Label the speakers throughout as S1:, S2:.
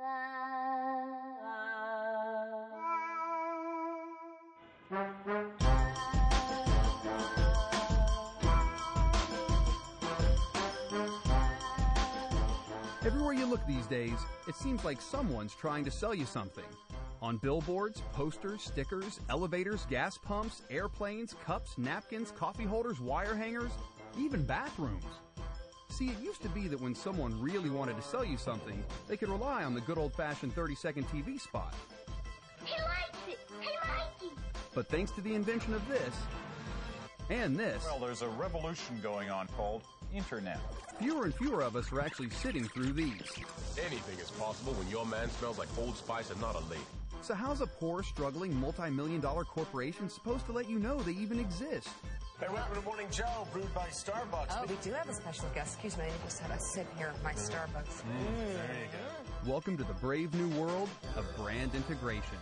S1: Everywhere you look these days, it seems like someone's trying to sell you something. On billboards, posters, stickers, elevators, gas pumps, airplanes, cups, napkins, coffee holders, wire hangers, even bathrooms. See, it used to be that when someone really wanted to sell you something, they could rely on the good old-fashioned 30-second TV spot.
S2: He likes it! Hey, Mikey!
S1: But thanks to the invention of this, and this,
S3: well, there's a revolution going on called Internet.
S1: Fewer and fewer of us are actually sitting through these.
S4: Anything is possible when your man smells like Old Spice and not a lady.
S1: So how's a poor, struggling, multi-million-dollar corporation supposed to let you know they even exist?
S5: Hey, welcome to Morning Joe, brewed by Starbucks.
S6: Oh, we do have a special guest. Excuse me, I just had a sip here of my Starbucks.
S5: There you go.
S1: Welcome to the brave new world of brand integration.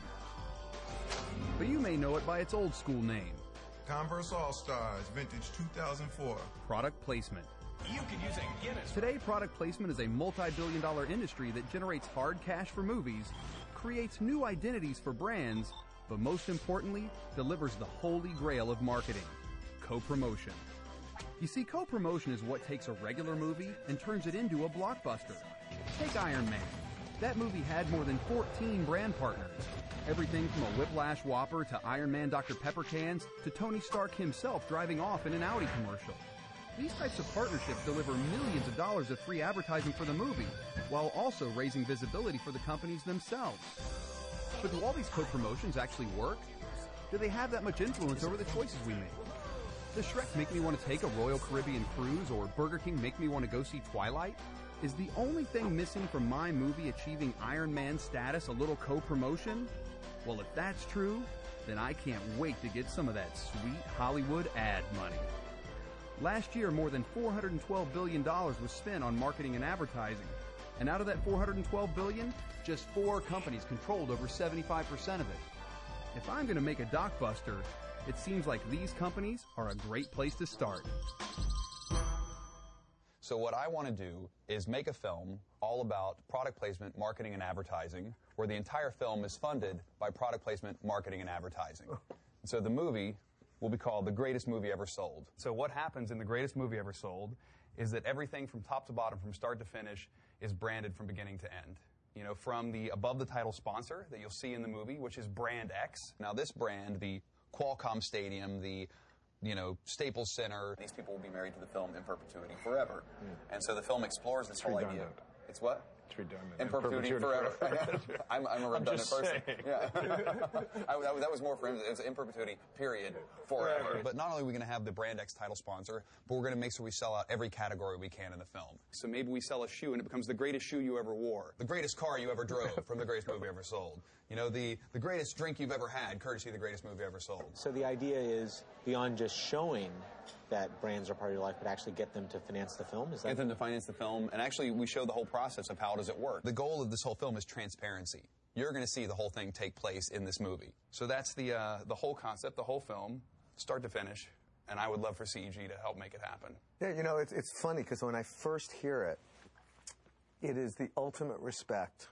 S1: But you may know it by its old school name.
S7: Converse All-Stars, vintage 2004.
S1: Product placement.
S5: You can use a Guinness.
S1: Today, product placement is a multi-billion-dollar industry that generates hard cash for movies, creates new identities for brands, but most importantly, delivers the holy grail of marketing, co-promotion. You see, co-promotion is what takes a regular movie and turns it into a blockbuster. Take Iron Man. That movie had more than 14 brand partners. Everything from a Whiplash Whopper to Iron Man Dr. Pepper cans to Tony Stark himself driving off in an Audi commercial. These types of partnerships deliver millions of dollars of free advertising for the movie, while also raising visibility for the companies themselves. But do all these co-promotions actually work? Do they have that much influence over the choices we make? Does Shrek make me want to take a Royal Caribbean cruise, or Burger King make me want to go see Twilight? Is the only thing missing from my movie achieving Iron Man status a little co-promotion? Well, if that's true, then I can't wait to get some of that sweet Hollywood ad money. Last year, more than $412 billion was spent on marketing and advertising. And out of that $412 billion, just 4 companies controlled over 75% of it. If I'm going to make a dockbuster, it seems like these companies are a great place to start.
S8: So what I want to do is make a film all about product placement, marketing, and advertising, where the entire film is funded by product placement, marketing, and advertising. So the movie will be called The Greatest Movie Ever Sold. So what happens in The Greatest Movie Ever Sold is that everything from top to bottom, from start to finish, is branded from beginning to end. You know, from the above the title sponsor that you'll see in the movie, which is Brand X. Now this brand, the Qualcomm Stadium, the Staples Center, these people will be married to the film in perpetuity forever. And so the film explores this whole idea. It's what?
S9: It's redundant.
S8: In perpetuity forever. I'm a redundant person. Yeah. That was more for him. It was in perpetuity, period, forever. But not only are we going to have the Brand X title sponsor, but we're going to make sure we sell out every category we can in the film. So maybe we sell a shoe and it becomes the greatest shoe you ever wore. The greatest car you ever drove from The Greatest Movie Ever Sold. You know, the greatest drink you've ever had, courtesy of The Greatest Movie Ever Sold.
S10: So the idea is, beyond just showing that brands are part of your life, but actually get them to finance the film? Is that...
S8: Get them to finance the film, and actually we show the whole process of how does it work. The goal of this whole film is transparency. You're going to see the whole thing take place in this movie. So that's the whole concept, the whole film, start to finish, and I would love for CEG to help make it happen.
S11: Yeah, you know, it's funny, because when I first hear it, it is the ultimate respect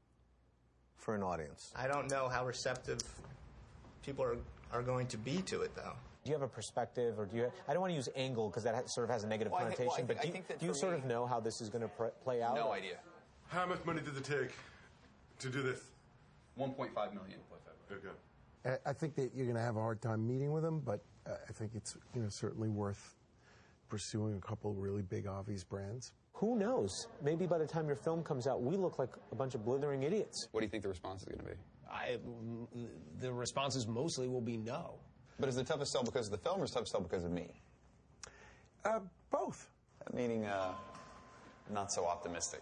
S11: for an audience.
S12: I don't know how receptive people are going to be to it, though.
S10: Do you have a perspective, or do you... I don't want to use angle, because that sort of has a negative connotation, but do you sort of know how this is going to play out?
S8: No idea.
S4: How much money did it take to do this?
S8: $1.5 million.
S4: Okay.
S13: I think that you're going to have a hard time meeting with them, but I think it's certainly worth pursuing a couple really big, obvious brands.
S10: Who knows? Maybe by the time your film comes out, we look like a bunch of blithering idiots.
S8: What do you think the response is going to be?
S14: The responses mostly will be no.
S8: But is it tough to sell because of the film, or is it tough to sell because of me?
S13: Both.
S8: Meaning, not so optimistic.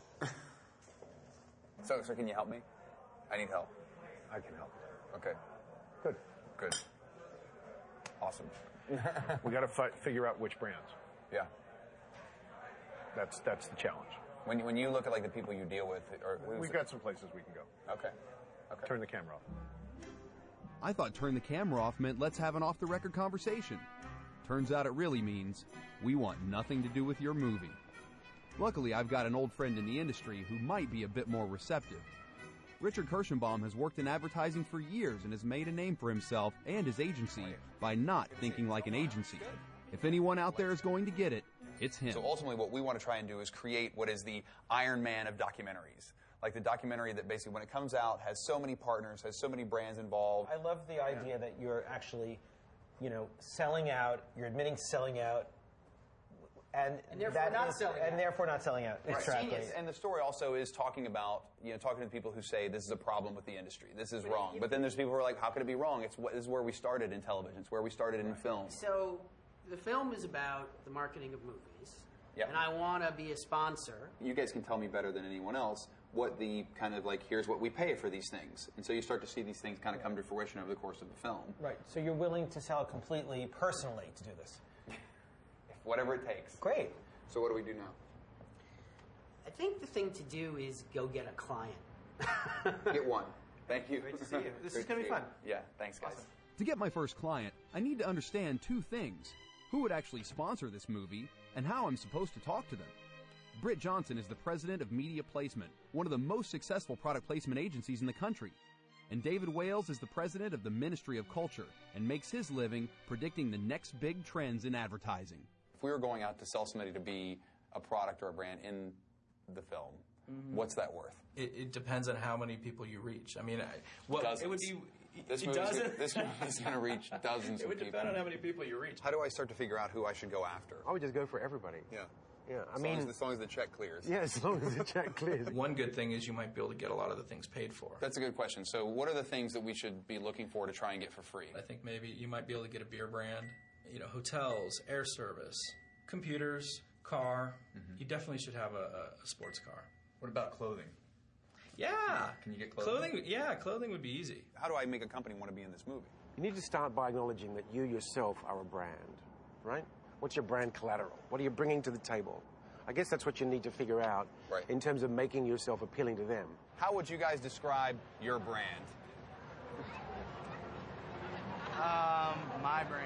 S8: So can you help me? I need help.
S9: I can help.
S8: Okay. Good. Awesome.
S9: We got to figure out which brands.
S8: Yeah.
S9: That's the challenge.
S8: When you look at like the people you deal with,
S9: we've got some places we can go.
S8: Okay.
S9: Turn the camera off.
S1: I thought turn the camera off meant let's have an off-the-record conversation. Turns out it really means we want nothing to do with your movie. Luckily, I've got an old friend in the industry who might be a bit more receptive. Richard Kirschenbaum has worked in advertising for years and has made a name for himself and his agency by not thinking like an agency. If anyone out there is going to get it, it's him.
S8: So ultimately what we want to try and do is create what is the Iron Man of documentaries. Like the documentary that basically when it comes out has so many partners, has so many brands involved.
S10: I love the idea that you're actually, selling out, you're admitting selling out, and therefore not selling out. Exactly.
S8: And the story also is talking about, talking to people who say this is a problem with the industry. This is wrong. But then there's people who are like, how could it be wrong? This is where we started in television. It's where we started in film.
S15: So the film is about the marketing of movies.
S8: Yep.
S15: And I want to be a sponsor.
S8: You guys can tell me better than anyone else what the kind of here's what we pay for these things. And so you start to see these things kind of come to fruition over the course of the film.
S10: Right. So you're willing to sell completely personally to do this?
S8: Whatever it takes.
S10: Great.
S8: So what do we do now?
S15: I think the thing to do is go get a client.
S8: Get one. Thank you.
S10: Great to see you. This is going to be fun.
S8: Yeah, thanks, guys.
S10: Awesome.
S1: To get my first client, I need to understand two things. Who would actually sponsor this movie, and how I'm supposed to talk to them. Britt Johnson is the president of Media Placement, one of the most successful product placement agencies in the country. And David Wales is the president of the Ministry of Culture and makes his living predicting the next big trends in advertising.
S8: If we were going out to sell somebody to be a product or a brand in the film, what's that worth?
S16: It depends on how many people you reach. I mean,
S8: Dozens.
S16: it would be...
S8: This movie is going to reach dozens of people.
S16: It would depend on how many people you reach.
S8: How do I start to figure out who I should go after?
S11: I would just go for everybody.
S8: Yeah.
S11: Yeah,
S8: as long as the check clears.
S11: Yeah, as long as the check clears.
S16: One good thing is you might be able to get a lot of the things paid for.
S8: That's a good question. So what are the things that we should be looking for to try and get for free?
S16: I think maybe you might be able to get a beer brand, hotels, air service, computers, car. You definitely should have a sports car.
S3: What about clothing?
S16: Yeah.
S3: Can you get clothing?
S16: Clothing would be easy.
S8: How do I make a company want to be in this movie?
S17: You need to start by acknowledging that you yourself are a brand, right? What's your brand collateral? What are you bringing to the table? I guess that's what you need to figure out in terms of making yourself appealing to them.
S8: How would you guys describe your brand?
S18: My brand.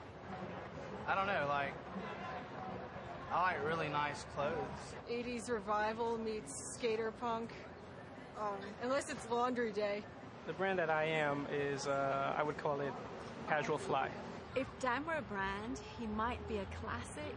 S18: I don't know, I like really nice clothes.
S19: 80s revival meets skater punk, unless it's laundry day.
S18: The brand that I am is, I would call it casual fly.
S20: If Dan were a brand, he might be a classic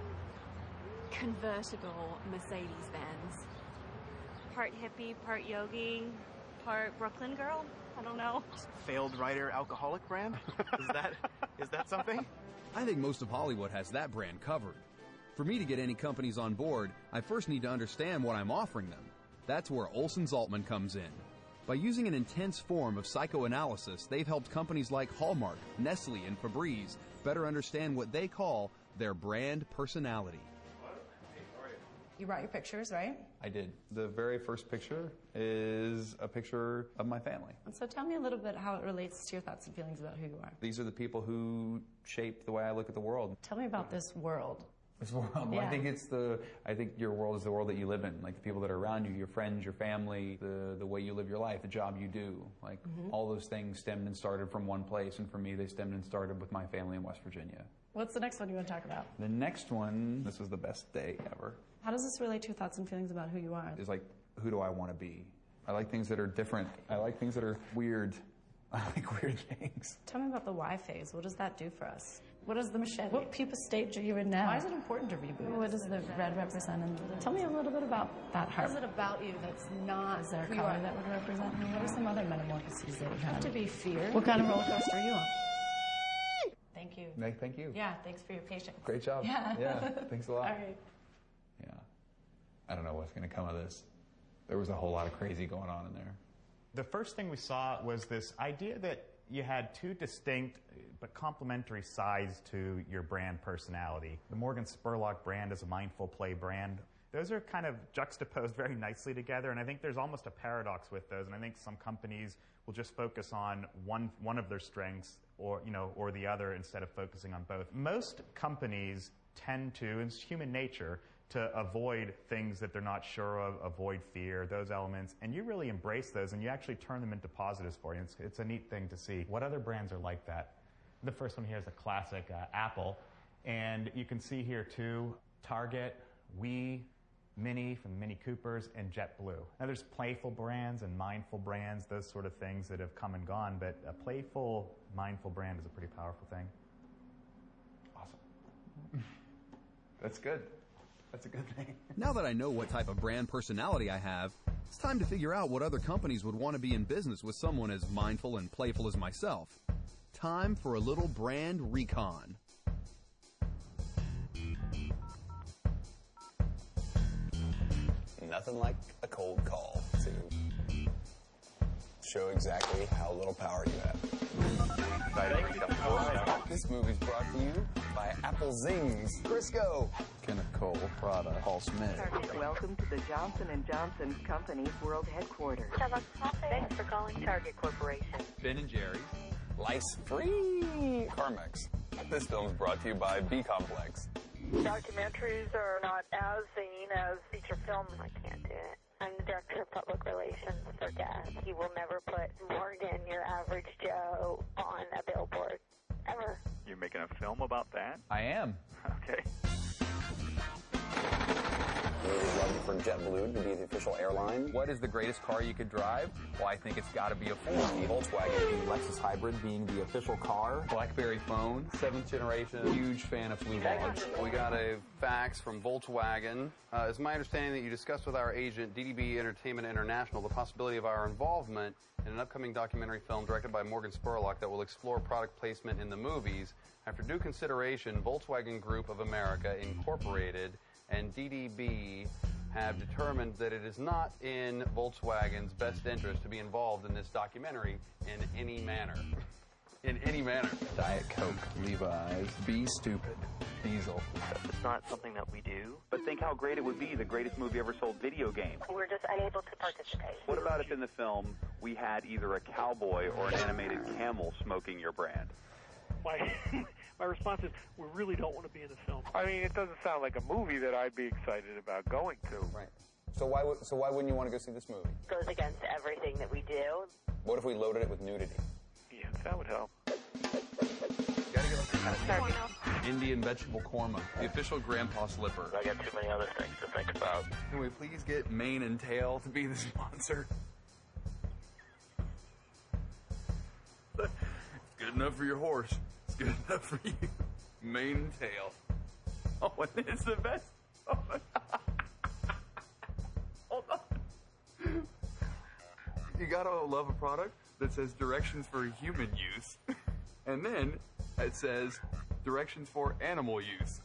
S20: convertible Mercedes-Benz.
S21: Part hippie, part yogi, part Brooklyn girl. I don't know.
S18: Failed writer alcoholic brand? Is that something?
S1: I think most of Hollywood has that brand covered. For me to get any companies on board, I first need to understand what I'm offering them. That's where Olsen Zaltman comes in. By using an intense form of psychoanalysis, they've helped companies like Hallmark, Nestle, and Febreze better understand what they call their brand personality.
S6: You brought your pictures, right?
S8: I did. The very first picture is a picture of my family.
S6: And so tell me a little bit how it relates to your thoughts and feelings about who you are.
S8: These are the people who shape the way I look at the world.
S6: Tell me about this world.
S8: This world.
S6: Yeah.
S8: I think your world is the world that you live in. Like the people that are around you, your friends, your family, the way you live your life, the job you do. Like all those things stemmed and started from one place. And for me, they stemmed and started with my family in West Virginia.
S6: What's the next one you want to talk about?
S8: The next one, this was the best day ever.
S6: How does this relate to your thoughts and feelings about who you are?
S8: Is like, who do I want to be? I like things that are different. I like things that are weird. I like weird things.
S6: Tell me about the Y phase. What does that do for us? What is the machete? What pupa stage are you in now? Why is it important to reboot? What does the red represent? And tell me a little bit about that heart.
S19: What is it about you that's not
S6: Is there a
S19: who you
S6: color
S19: are?
S6: that would represent you? What are some other metamorphoses that you
S19: Have
S6: have?
S19: to be fear.
S6: What kind of roller coaster are you on? Thank you.
S8: Thank you.
S6: Yeah, thanks for your patience.
S8: Great job.
S6: Yeah.
S8: Thanks a lot.
S6: All right.
S8: Yeah. I don't know what's going to come of this. There was a whole lot of crazy going on in there.
S22: The first thing we saw was this idea that you had two distinct but complementary sides to your brand personality. The Morgan Spurlock brand is a mindful play brand. Those are kind of juxtaposed very nicely together, and I think there's almost a paradox with those, and I think some companies will just focus on one of their strengths or the other instead of focusing on both. Most companies tend to, and it's human nature, to avoid things that they're not sure of, avoid fear, those elements, and you really embrace those and you actually turn them into positives for you. It's a neat thing to see. What other brands are like that? The first one here is a classic Apple, and you can see here too, Target, We, Mini from Mini Coopers, and JetBlue. Now there's playful brands and mindful brands, those sort of things that have come and gone, but a playful, mindful brand is a pretty powerful thing.
S8: Awesome. That's good. That's a good thing.
S1: Now that I know what type of brand personality I have, it's time to figure out what other companies would want to be in business with someone as mindful and playful as myself. Time for a little brand recon.
S8: Nothing like a cold call to show exactly how little power you have. This movie's brought to you by Apple Zings, Crisco, Kenneth Cole, Prada, Paul Smith.
S2: Welcome to the Johnson & Johnson Company's world headquarters. Thanks for calling Target Corporation.
S8: Ben & Jerry's, Lice Free, Carmex. This film's brought to you by B Complex.
S2: Documentaries are not as seen as feature films. I can't do it. I'm the Director of Public Relations for GAS. You will never put Morgan, your average Joe, on a billboard. Ever.
S7: You're making a film about that?
S8: I am.
S7: Okay.
S8: We would love for JetBlue to be the official airline. What is the greatest car you could drive? Well, I think it's got to be a Ford. The Volkswagen Lexus Hybrid being the official car. BlackBerry phone, 7th generation. Huge fan of Blue Logs.
S23: We got a fax from Volkswagen. It's my understanding that you discussed with our agent, DDB Entertainment International, the possibility of our involvement in an upcoming documentary film directed by Morgan Spurlock that will explore product placement in the movies. After due consideration, Volkswagen Group of America Incorporated and DDB have determined that it is not in Volkswagen's best interest to be involved in this documentary in any manner. In any manner.
S8: Diet Coke, Levi's, Be Stupid, Diesel.
S24: It's not something that we do, but think how great it would be, the greatest movie ever sold video game.
S2: We're just unable to participate.
S24: What about if in the film we had either a cowboy or an animated camel smoking your brand?
S25: My response is, we really don't want to be in the film.
S9: I mean, it doesn't sound like a movie that I'd be excited about going to.
S8: Right. So why wouldn't you want to go see this movie?
S2: Goes against everything that we do.
S8: What if we loaded it with nudity?
S9: Yes, that would help.
S23: Indian vegetable korma, the official grandpa slipper.
S24: I got too many other things to think about.
S23: Can we please get Mane and Tail to be the sponsor? It's good enough for your horse. It's good enough for you. Mane and Tail. Oh, and it's the best. Oh, hold on. You gotta love a product that says directions for human use. And then it says directions for animal use.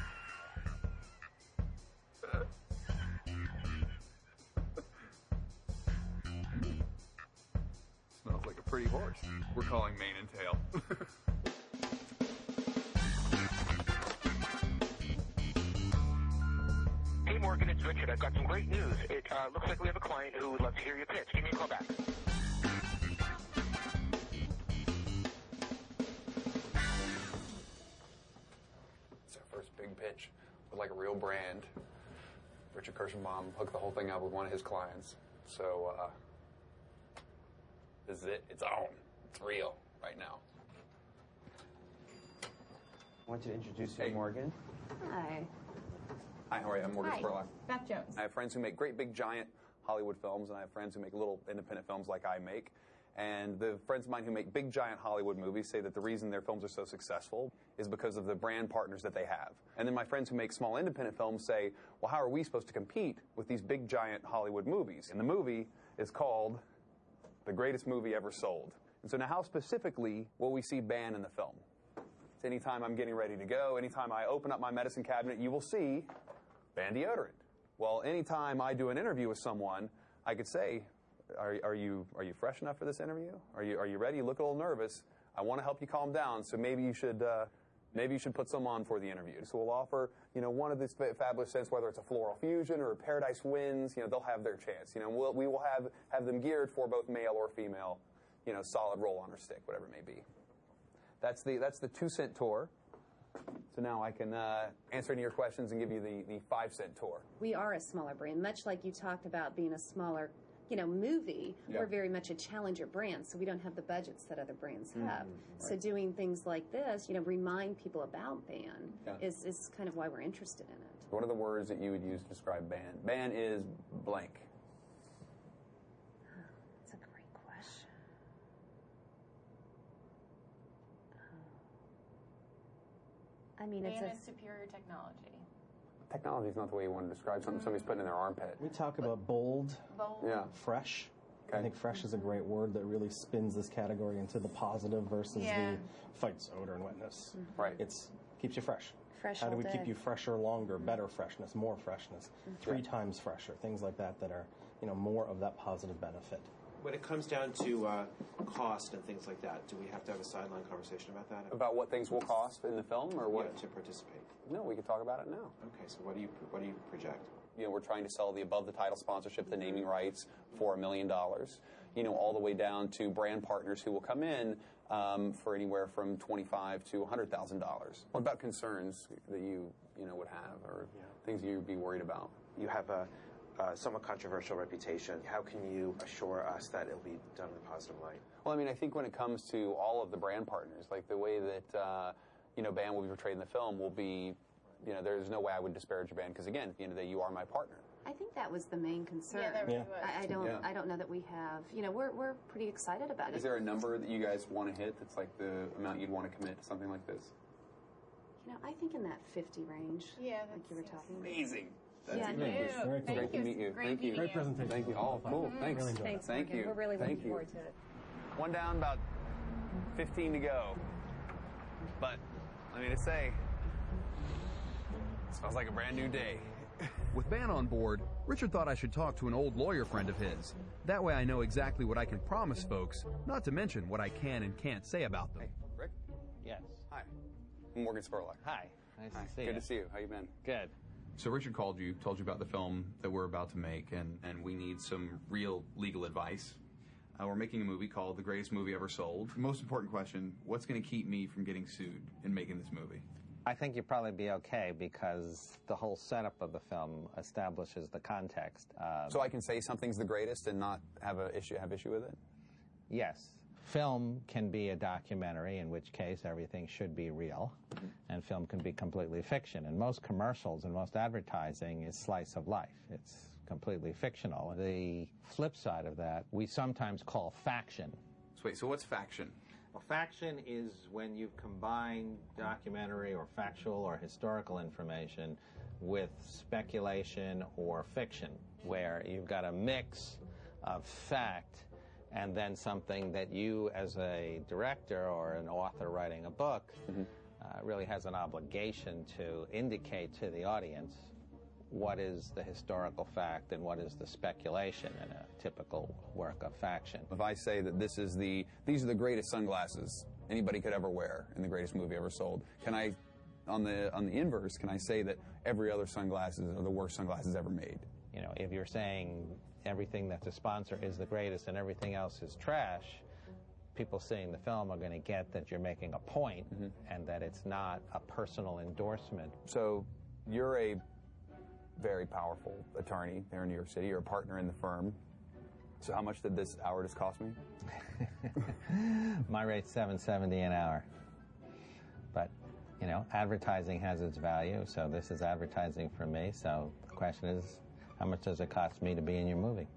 S23: Smells like a pretty horse. We're calling Mane and Tail.
S26: Hey Morgan, it's Richard. I've got some great news. It looks like we have a client who would love to hear your pitch. Give me a call back.
S23: It's our first big pitch with like a real brand. Richard Kirschenbaum hooked the whole thing up with one of his clients. So, this is it. It's on. It's real right now.
S10: I want you to introduce you to Morgan.
S6: Hi.
S8: Hi, how are you? I'm Morgan Spurlock.
S6: Beth Jones.
S8: I have friends who make great big giant Hollywood films, and I have friends who make little independent films like I make. And the friends of mine who make big giant Hollywood movies say that the reason their films are so successful is because of the brand partners that they have. And then my friends who make small independent films say, well, how are we supposed to compete with these big giant Hollywood movies? And the movie is called The Greatest Movie Ever Sold. And so now how specifically will we see BAN in the film? It's anytime I'm getting ready to go, anytime I open up my medicine cabinet, you will see BAN deodorant. Well, anytime I do an interview with someone, I could say, are you fresh enough for this interview? Are you ready? You look a little nervous. I want to help you calm down, so maybe you should put some on for the interview. So we'll offer, one of these fabulous scents, whether it's a Floral Fusion or a Paradise Winds, they'll have their chance. We will have them geared for both male or female, solid roll-on or stick, whatever it may be. That's the 2-cent tour. So now I can answer any of your questions and give you the 5-cent tour.
S6: We are a smaller brand, much like you talked about being a smaller, movie.
S8: Yeah.
S6: We're very much a challenger brand, so we don't have the budgets that other brands have.
S8: Right.
S6: So doing things like this, remind people about BAN is kind of why we're interested in it.
S8: What are the words that you would use to describe BAN? BAN is blank.
S6: That's a great question. I mean,
S4: BAN is superior technology.
S8: Technology is not the way you want to describe something somebody's putting in their armpit.
S10: We talk about bold, fresh.
S8: Okay.
S10: I think fresh is a great word that really spins this category into the positive versus the fights odor and wetness.
S8: Right.
S10: It's keeps you fresh.
S6: Fresh
S10: How do
S6: all
S10: we
S6: day.
S10: keep you fresher longer, better freshness, more freshness, 3 times fresher, things like that that are, more of that positive benefit.
S17: When it comes down to cost and things like that, do we have to have a sideline conversation about that?
S8: About what things will cost in the film, or what?
S17: Yeah, to participate.
S8: No, we can talk about it now.
S17: Okay, so what do you project?
S8: We're trying to sell the above the title sponsorship, the naming rights for $1 million. All the way down to brand partners who will come in for anywhere from $25,000 to $100,000. What about concerns that you would have, or things you'd be worried about?
S17: You have a somewhat controversial reputation. How can you assure us that it'll be done in a positive light?
S8: Well, I mean, I think when it comes to all of the brand partners, like the way that BAN will be portrayed in the film will be, there's no way I would disparage your band because, again, at the end of the day, you are my partner.
S6: I think that was the main concern.
S4: Yeah, that really was.
S6: I don't know that we have. We're pretty excited about it.
S8: Is there a number that you guys want to hit that's like the amount you'd want to commit to something like this?
S6: I think in that 50 range.
S4: Yeah,
S6: like you were talking.
S8: Amazing.
S6: That's
S8: Great to meet you.
S4: Great
S10: presentation.
S8: Thank you. Oh, cool. Thanks.
S10: Really enjoyed it.
S8: Thank you.
S6: We're really looking
S8: Thank you.
S6: forward to it.
S8: One down, about 15 to go. But let me just say, it smells like a brand new day.
S1: With BAN on board, Richard thought I should talk to an old lawyer friend of his. That way I know exactly what I can promise folks, not to mention what I can and can't say about them.
S8: Hey, Rick?
S5: Yes.
S8: Hi. I'm Morgan Spurlock.
S5: Hi. Nice to see you.
S8: Good to see you. How you been?
S5: Good.
S1: So Richard called you, told you about the film that we're about to make, and we need some real legal advice. We're making a movie called The Greatest Movie Ever Sold. Most important question, what's going to keep me from getting sued in making this movie?
S5: I think you'd probably be okay because the whole setup of the film establishes the context.
S8: So I can say something's the greatest and not have issue with it?
S5: Yes. Film can be a documentary, in which case everything should be real, and film can be completely fiction. And most commercials and most advertising is slice of life. It's completely fictional. The flip side of that, we sometimes call faction.
S1: So wait, so what's faction?
S5: Well, faction is when you've combined documentary or factual or historical information with speculation or fiction, where you've got a mix of fact and then something that you, as a director or an author writing a book, really has an obligation to indicate to the audience what is the historical fact and what is the speculation in a typical work of faction.
S8: If I say that these are the greatest sunglasses anybody could ever wear in the greatest movie ever sold, can I, on the inverse, can I say that every other sunglasses are the worst sunglasses ever made?
S5: If you're saying everything that's a sponsor is the greatest and everything else is trash, people seeing the film are going to get that you're making a point and that it's not a personal endorsement.
S8: So you're a very powerful attorney there in New York City. You're a partner in the firm. So how much did this hour just cost me?
S5: My rate's $7.70 an hour. But, advertising has its value, so this is advertising for me. So the question is, how much does it cost me to be in your movie?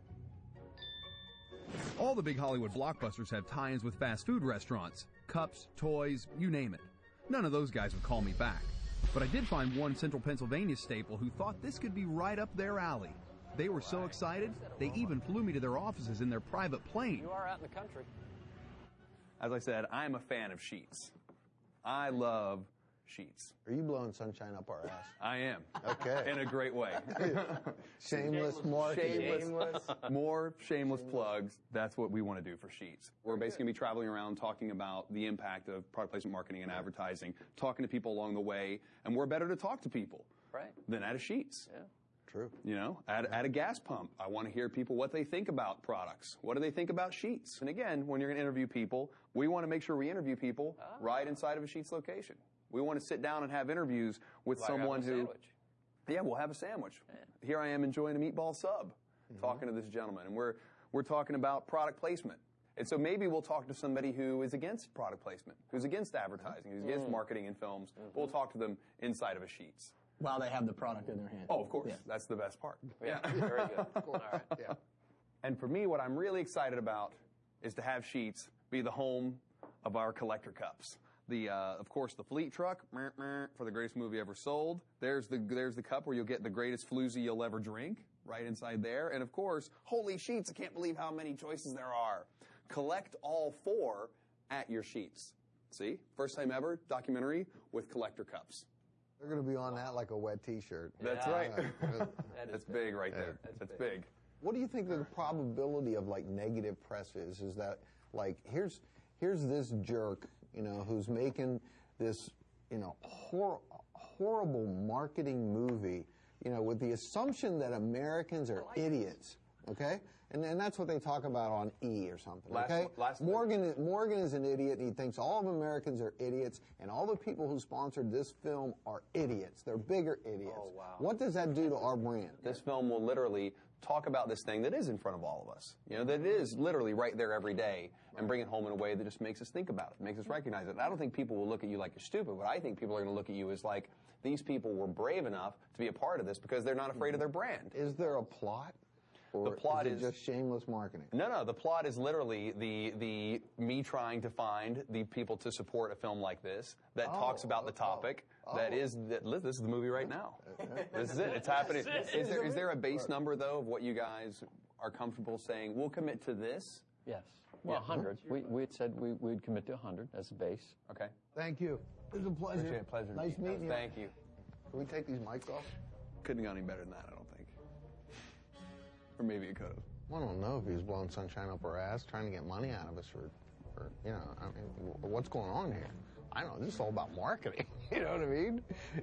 S1: All the big Hollywood blockbusters have tie-ins with fast food restaurants. Cups, toys, you name it. None of those guys would call me back. But I did find one central Pennsylvania staple who thought this could be right up their alley. They were so excited, they even flew me to their offices in their private plane.
S5: You are out in the country.
S8: As I said, I'm a fan of Sheetz. I love Sheetz.
S11: Are you blowing sunshine up our ass?
S8: I am.
S11: Okay.
S8: In a great way.
S11: Shameless marketing.
S8: More shameless plugs. That's what we want to do for Sheetz. We're basically going to be traveling around talking about the impact of product placement marketing and advertising, talking to people along the way, and we're better to talk to people than at a Sheetz.
S5: Yeah.
S11: True.
S8: At a gas pump, I want to hear people what they think about products. What do they think about Sheetz? And again, when you're going to interview people, we want to make sure we interview people right inside of a Sheetz location. We want to sit down and have interviews with someone who... Yeah, we'll have a sandwich. Yeah. Here I am enjoying a meatball sub, talking to this gentleman, and we're talking about product placement. And so maybe we'll talk to somebody who is against product placement, who's against advertising, who's against marketing in films. We'll talk to them inside of a Sheetz.
S3: while they have the product in their hand.
S8: Oh, of course.
S3: Yeah.
S8: That's the best part.
S3: Yeah, very good. Cool.
S8: All right. Yeah. And for me, what I'm really excited about is to have Sheetz be the home of our collector cups. Of course, the Fleet truck for the greatest movie ever sold. There's the cup where you'll get the greatest floozy you'll ever drink right inside there. And of course, holy Sheetz! I can't believe how many choices there are. Collect all 4 at your Sheetz. See, first time ever documentary with collector cups.
S12: They're going to be on that like a wet T-shirt.
S8: That's right. That's big right there. That's big.
S12: What do you think the probability of like negative press is? Is that like here's this jerk, who's making this, horrible marketing movie, with the assumption that Americans are idiots, okay? And that's what they talk about on E or something, okay? Morgan is an idiot, and he thinks all of Americans are idiots, and all the people who sponsored this film are idiots. They're bigger idiots. Oh, wow. What does that do to our brand?
S8: This film will literally talk about this thing that is in front of all of us, that is literally right there every day, and bring it home in a way that just makes us think about it, makes us recognize it. And I don't think people will look at you like you're stupid. What I think people are going to look at you is like, these people were brave enough to be a part of this because they're not afraid of their brand.
S12: Is there a plot? Or
S8: the plot
S12: is just shameless marketing?
S8: No. The plot is literally the me trying to find the people to support a film like this that talks about the topic. This is the movie right now. This is it. It's happening. Is there a base number though of what you guys are comfortable saying? We'll commit to this.
S13: Yes. Well, 100. We had said we'd commit to 100 as a base.
S8: Okay.
S12: Thank you. It was a pleasure.
S8: Appreciate it. Pleasure.
S12: Nice meeting you.
S8: Thank you.
S12: Can we take these mics off?
S8: Couldn't have gone any better than that, I don't think. Or maybe it could have.
S12: I don't know if he was blowing sunshine up our ass, trying to get money out of us for what's going on here? I don't know. This is all about marketing. You know what I mean?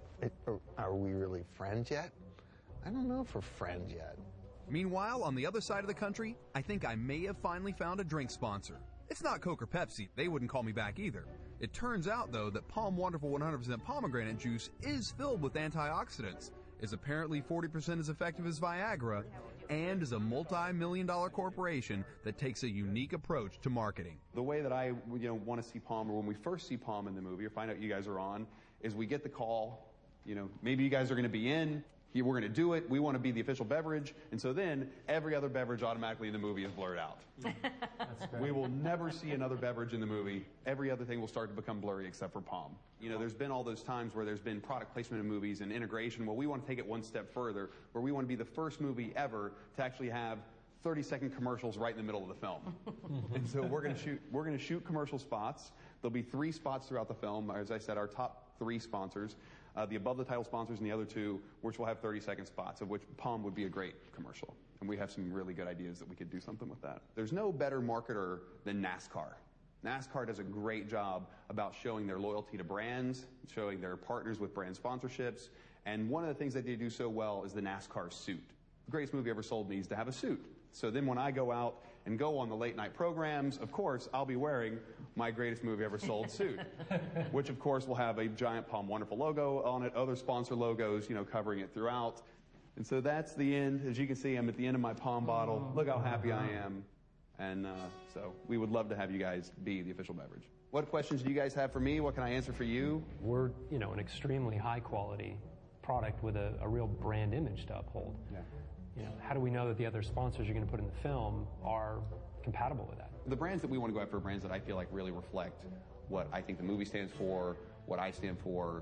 S12: Are we really friends yet? I don't know if we're friends yet.
S1: Meanwhile, on the other side of the country, I think I may have finally found a drink sponsor. It's not Coke or Pepsi. They wouldn't call me back either. It turns out, though, that Palm Wonderful 100% pomegranate juice is filled with antioxidants, is apparently 40% as effective as Viagra, and is a multi-million-dollar corporation that takes a unique approach to marketing.
S14: The way that I want to see Palm, or when we first see Palm in the movie or find out you guys are on, is we get the call, maybe you guys are going to be in, we're going to do it, we want to be the official beverage, and so then every other beverage automatically in the movie is blurred out.
S12: That's great.
S14: We will never see another beverage in the movie. Every other thing will start to become blurry except for Palm. There's been all those times where there's been product placement in movies and integration. Well, we want to take it one step further, where we want to be the first movie ever to actually have 30-second commercials right in the middle of the film. And so we're going to shoot commercial spots. There'll be 3 spots throughout the film. As I said, our top 3 sponsors. The above the title sponsors and the other 2, which will have 30-second spots, of which Palm would be a great commercial. And we have some really good ideas that we could do something with that. There's no better marketer than NASCAR. NASCAR does a great job about showing their loyalty to brands, showing their partners with brand sponsorships. And one of the things that they do so well is the NASCAR suit. The greatest movie ever sold needs to have a suit. So then when I go out and go on the late night programs, of course, I'll be wearing my greatest movie ever sold suit, which of course will have a giant Palm Wonderful logo on it, other sponsor logos, covering it throughout. And so that's the end. As you can see, I'm at the end of my Palm bottle. Look how happy I am. And so we would love to have you guys be the official beverage. What questions do you guys have for me? What can I answer for you?
S15: We're, an extremely high quality product with a real brand image to uphold.
S14: Yeah.
S15: How do we know that the other sponsors you're going to put in the film are compatible with that?
S14: The brands that we want to go after are brands that I feel like really reflect what I think the movie stands for, what I stand for,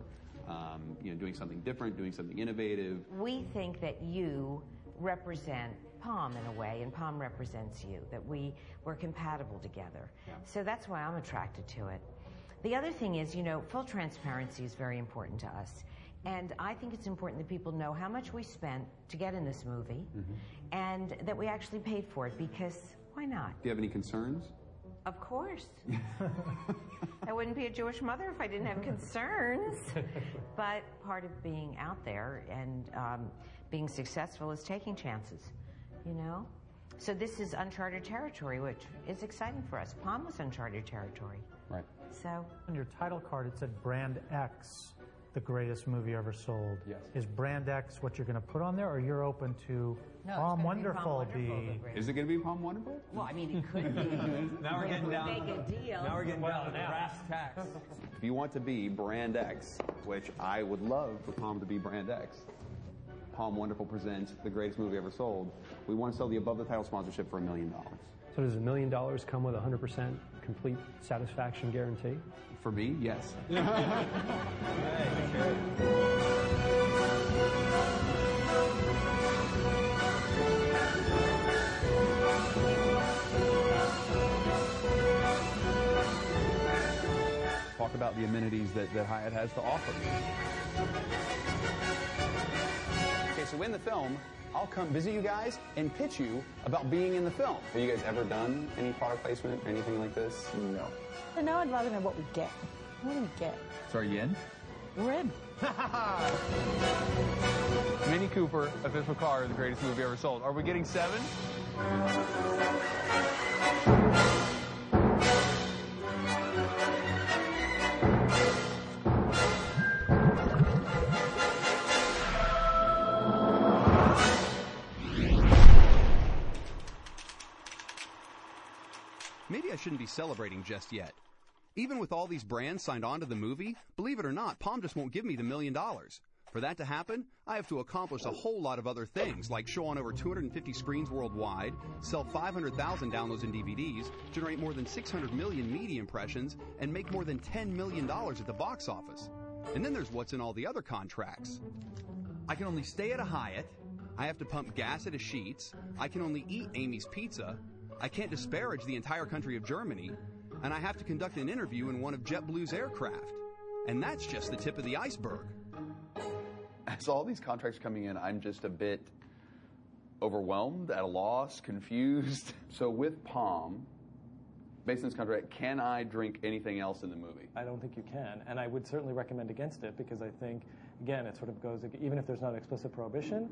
S14: doing something different, doing something innovative.
S16: We think that you represent Palm in a way, and Palm represents you, that we're compatible together. Yeah. So that's why I'm attracted to it. The other thing is, full transparency is very important to us. And I think it's important that people know how much we spent to get in this movie, and that we actually paid for it, because why not?
S14: Do you have any concerns?
S16: Of course. I wouldn't be a Jewish mother if I didn't have concerns. But part of being out there and being successful is taking chances, So this is uncharted territory, which is exciting for us. Palm was uncharted territory.
S14: Right.
S16: So
S27: on your title card, it said Brand X.
S7: the greatest movie ever sold.
S18: Yes.
S7: Is Brand X what you're going to put on there, or you're open to
S18: No,
S7: Palm Wonderful be?
S18: Is it going to be Palm Wonderful?
S16: Well, I mean, it could be.
S18: Now we're getting down.
S16: Make a deal.
S18: Now we're getting down to brass tacks. If you want to be Brand X, which I would love for Palm to be Brand X, Palm Wonderful presents the greatest movie ever sold. We want to sell the above the title sponsorship for $1 million.
S15: So does $1 million come with a 100% complete satisfaction guarantee?
S18: For me, yes.
S14: Talk about the amenities that Hyatt has to offer.
S8: Okay, so in the film, I'll come visit you guys and pitch you about being in the film. Have you guys ever done any product placement, anything like this?
S11: No.
S19: So now I'd rather know what we get. What do we get?
S14: So are you in?
S19: We're in.
S14: Mini Cooper, official car, the greatest movie ever sold. Are we getting 7?
S1: Maybe I shouldn't be celebrating just yet. Even with all these brands signed on to the movie, believe it or not, Palm just won't give me the $1 million. For that to happen, I have to accomplish a whole lot of other things, like show on over 250 screens worldwide, sell 500,000 downloads and DVDs, generate more than 600 million media impressions, and make more than $10 million at the box office. And then there's what's in all the other contracts. I can only stay at a Hyatt, I have to pump gas at a Sheetz, I can only eat Amy's Pizza, I can't disparage the entire country of Germany, and I have to conduct an interview in one of JetBlue's aircraft. And that's just the tip of the iceberg.
S8: As all these contracts coming in, I'm just a bit overwhelmed, at a loss, confused. So with Palm, based on this contract, can I drink anything else in the movie?
S10: I don't think you can, and I would certainly recommend against it because I think, again, it sort of goes, even if there's not explicit prohibition,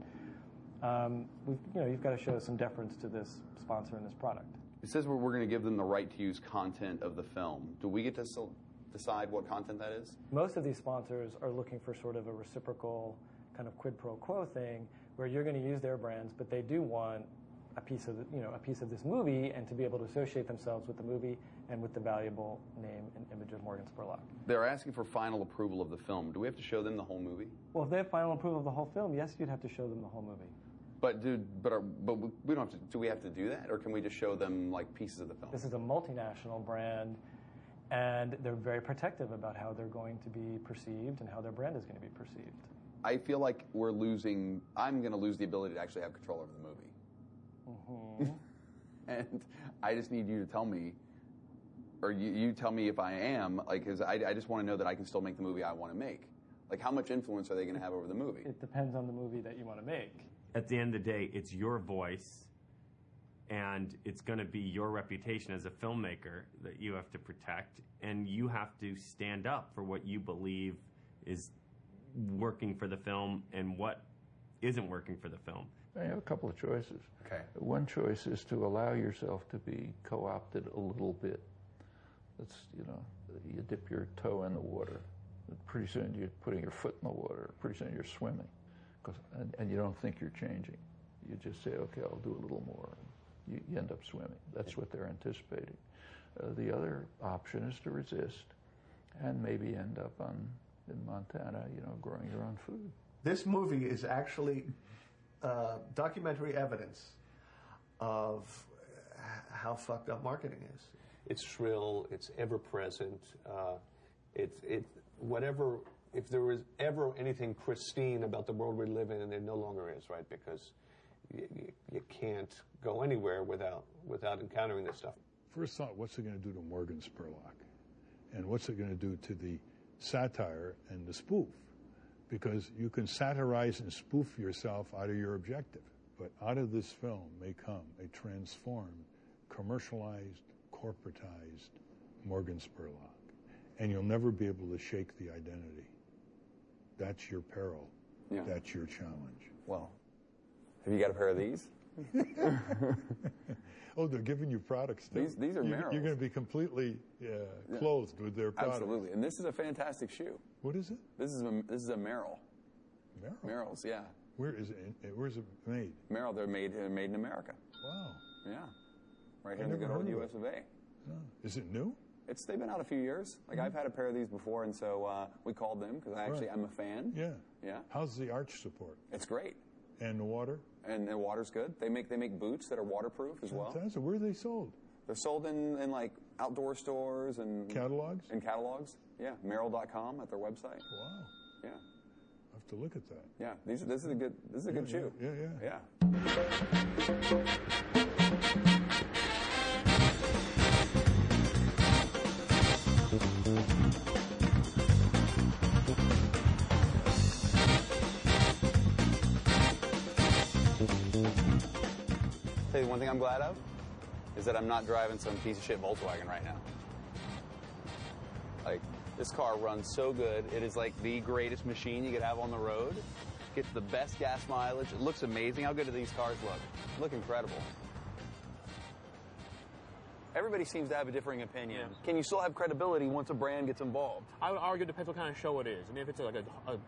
S10: you've got to show some deference to this sponsor and this product.
S8: It says we're going to give them the right to use content of the film. Do we get to decide what content that is?
S10: Most of these sponsors are looking for sort of a reciprocal kind of quid pro quo thing where you're going to use their brands, but they do want a piece of this movie and to be able to associate themselves with the movie and with the valuable name and image of Morgan Spurlock.
S8: They're asking for final approval of the film. Do we have to show them the whole movie?
S10: Well, if they have final approval of the whole film, yes, you'd have to show them the whole movie.
S8: But we don't have to. Do we have to do that, or can we just show them like pieces of the film?
S10: This is a multinational brand, and they're very protective about how they're going to be perceived and how their brand is going to be perceived.
S8: I feel like I'm going to lose the ability to actually have control over the movie. Mm-hmm. And I just need you to tell me, or you tell me if I am, like, because I just want to know that I can still make the movie I want to make. Like, how much influence are they going to have over the movie?
S10: It depends on the movie that you want to make.
S20: At the end of the day, it's your voice, and it's going to be your reputation as a filmmaker that you have to protect, and you have to stand up for what you believe is working for the film and what isn't working for the film.
S21: I have a couple of choices.
S8: Okay.
S21: One choice is to allow yourself to be co-opted a little bit. That's, you dip your toe in the water. Pretty soon you're putting your foot in the water. Pretty soon you're swimming. And you don't think you're changing. You just say, okay, I'll do a little more. You end up swimming. That's what they're anticipating. The other option is to resist and maybe end up in Montana, growing your own food.
S11: This movie is actually documentary evidence of how fucked up marketing is.
S22: It's shrill. It's ever present. Whatever. If there was ever anything pristine about the world we live in, it no longer is, right? Because you can't go anywhere without encountering this stuff.
S27: First thought, what's it going to do to Morgan Spurlock? And what's it going to do to the satire and the spoof? Because you can satirize and spoof yourself out of your objective. But out of this film may come a transformed, commercialized, corporatized Morgan Spurlock. And you'll never be able to shake the identity. That's your peril. Yeah. That's your challenge.
S8: Well, have you got a pair of these?
S27: Oh, they're giving you products too.
S8: These are Merrells.
S27: You're going to be completely clothed with their products.
S8: Absolutely, and this is a fantastic shoe.
S27: What is it?
S8: This is a Merrell.
S27: Merrell?
S8: Merrells, yeah.
S27: Where is it? Where's it made?
S8: Merrell, they're made in America.
S27: Wow.
S8: Yeah. Right here in the good old US of A.
S27: Oh. Is it new?
S8: They've been out a few years. Like I've had a pair of these before, and so we called them because I'm a fan.
S27: Yeah.
S8: Yeah.
S27: How's the arch support?
S8: It's great.
S27: And the water?
S8: And the water's good. They make boots that are waterproof as well.
S27: Fantastic. Where are they sold?
S8: They're sold in like outdoor stores and
S27: catalogs.
S8: In catalogs, yeah. Merrell.com at their website.
S27: Wow.
S8: Yeah.
S27: I have to look at that.
S8: Yeah. This is a good shoe.
S27: Yeah.
S8: Tell you one thing I'm glad of is that I'm not driving some piece of shit Volkswagen right now. Like, this car runs so good. It is like the greatest machine you could have on the road. Gets the best gas mileage. It looks amazing. How good do these cars look? They look incredible. Everybody seems to have a differing opinion. Yeah. Can you still have credibility once a brand gets involved?
S2: I would argue it depends what kind of show it is. I mean, if it's like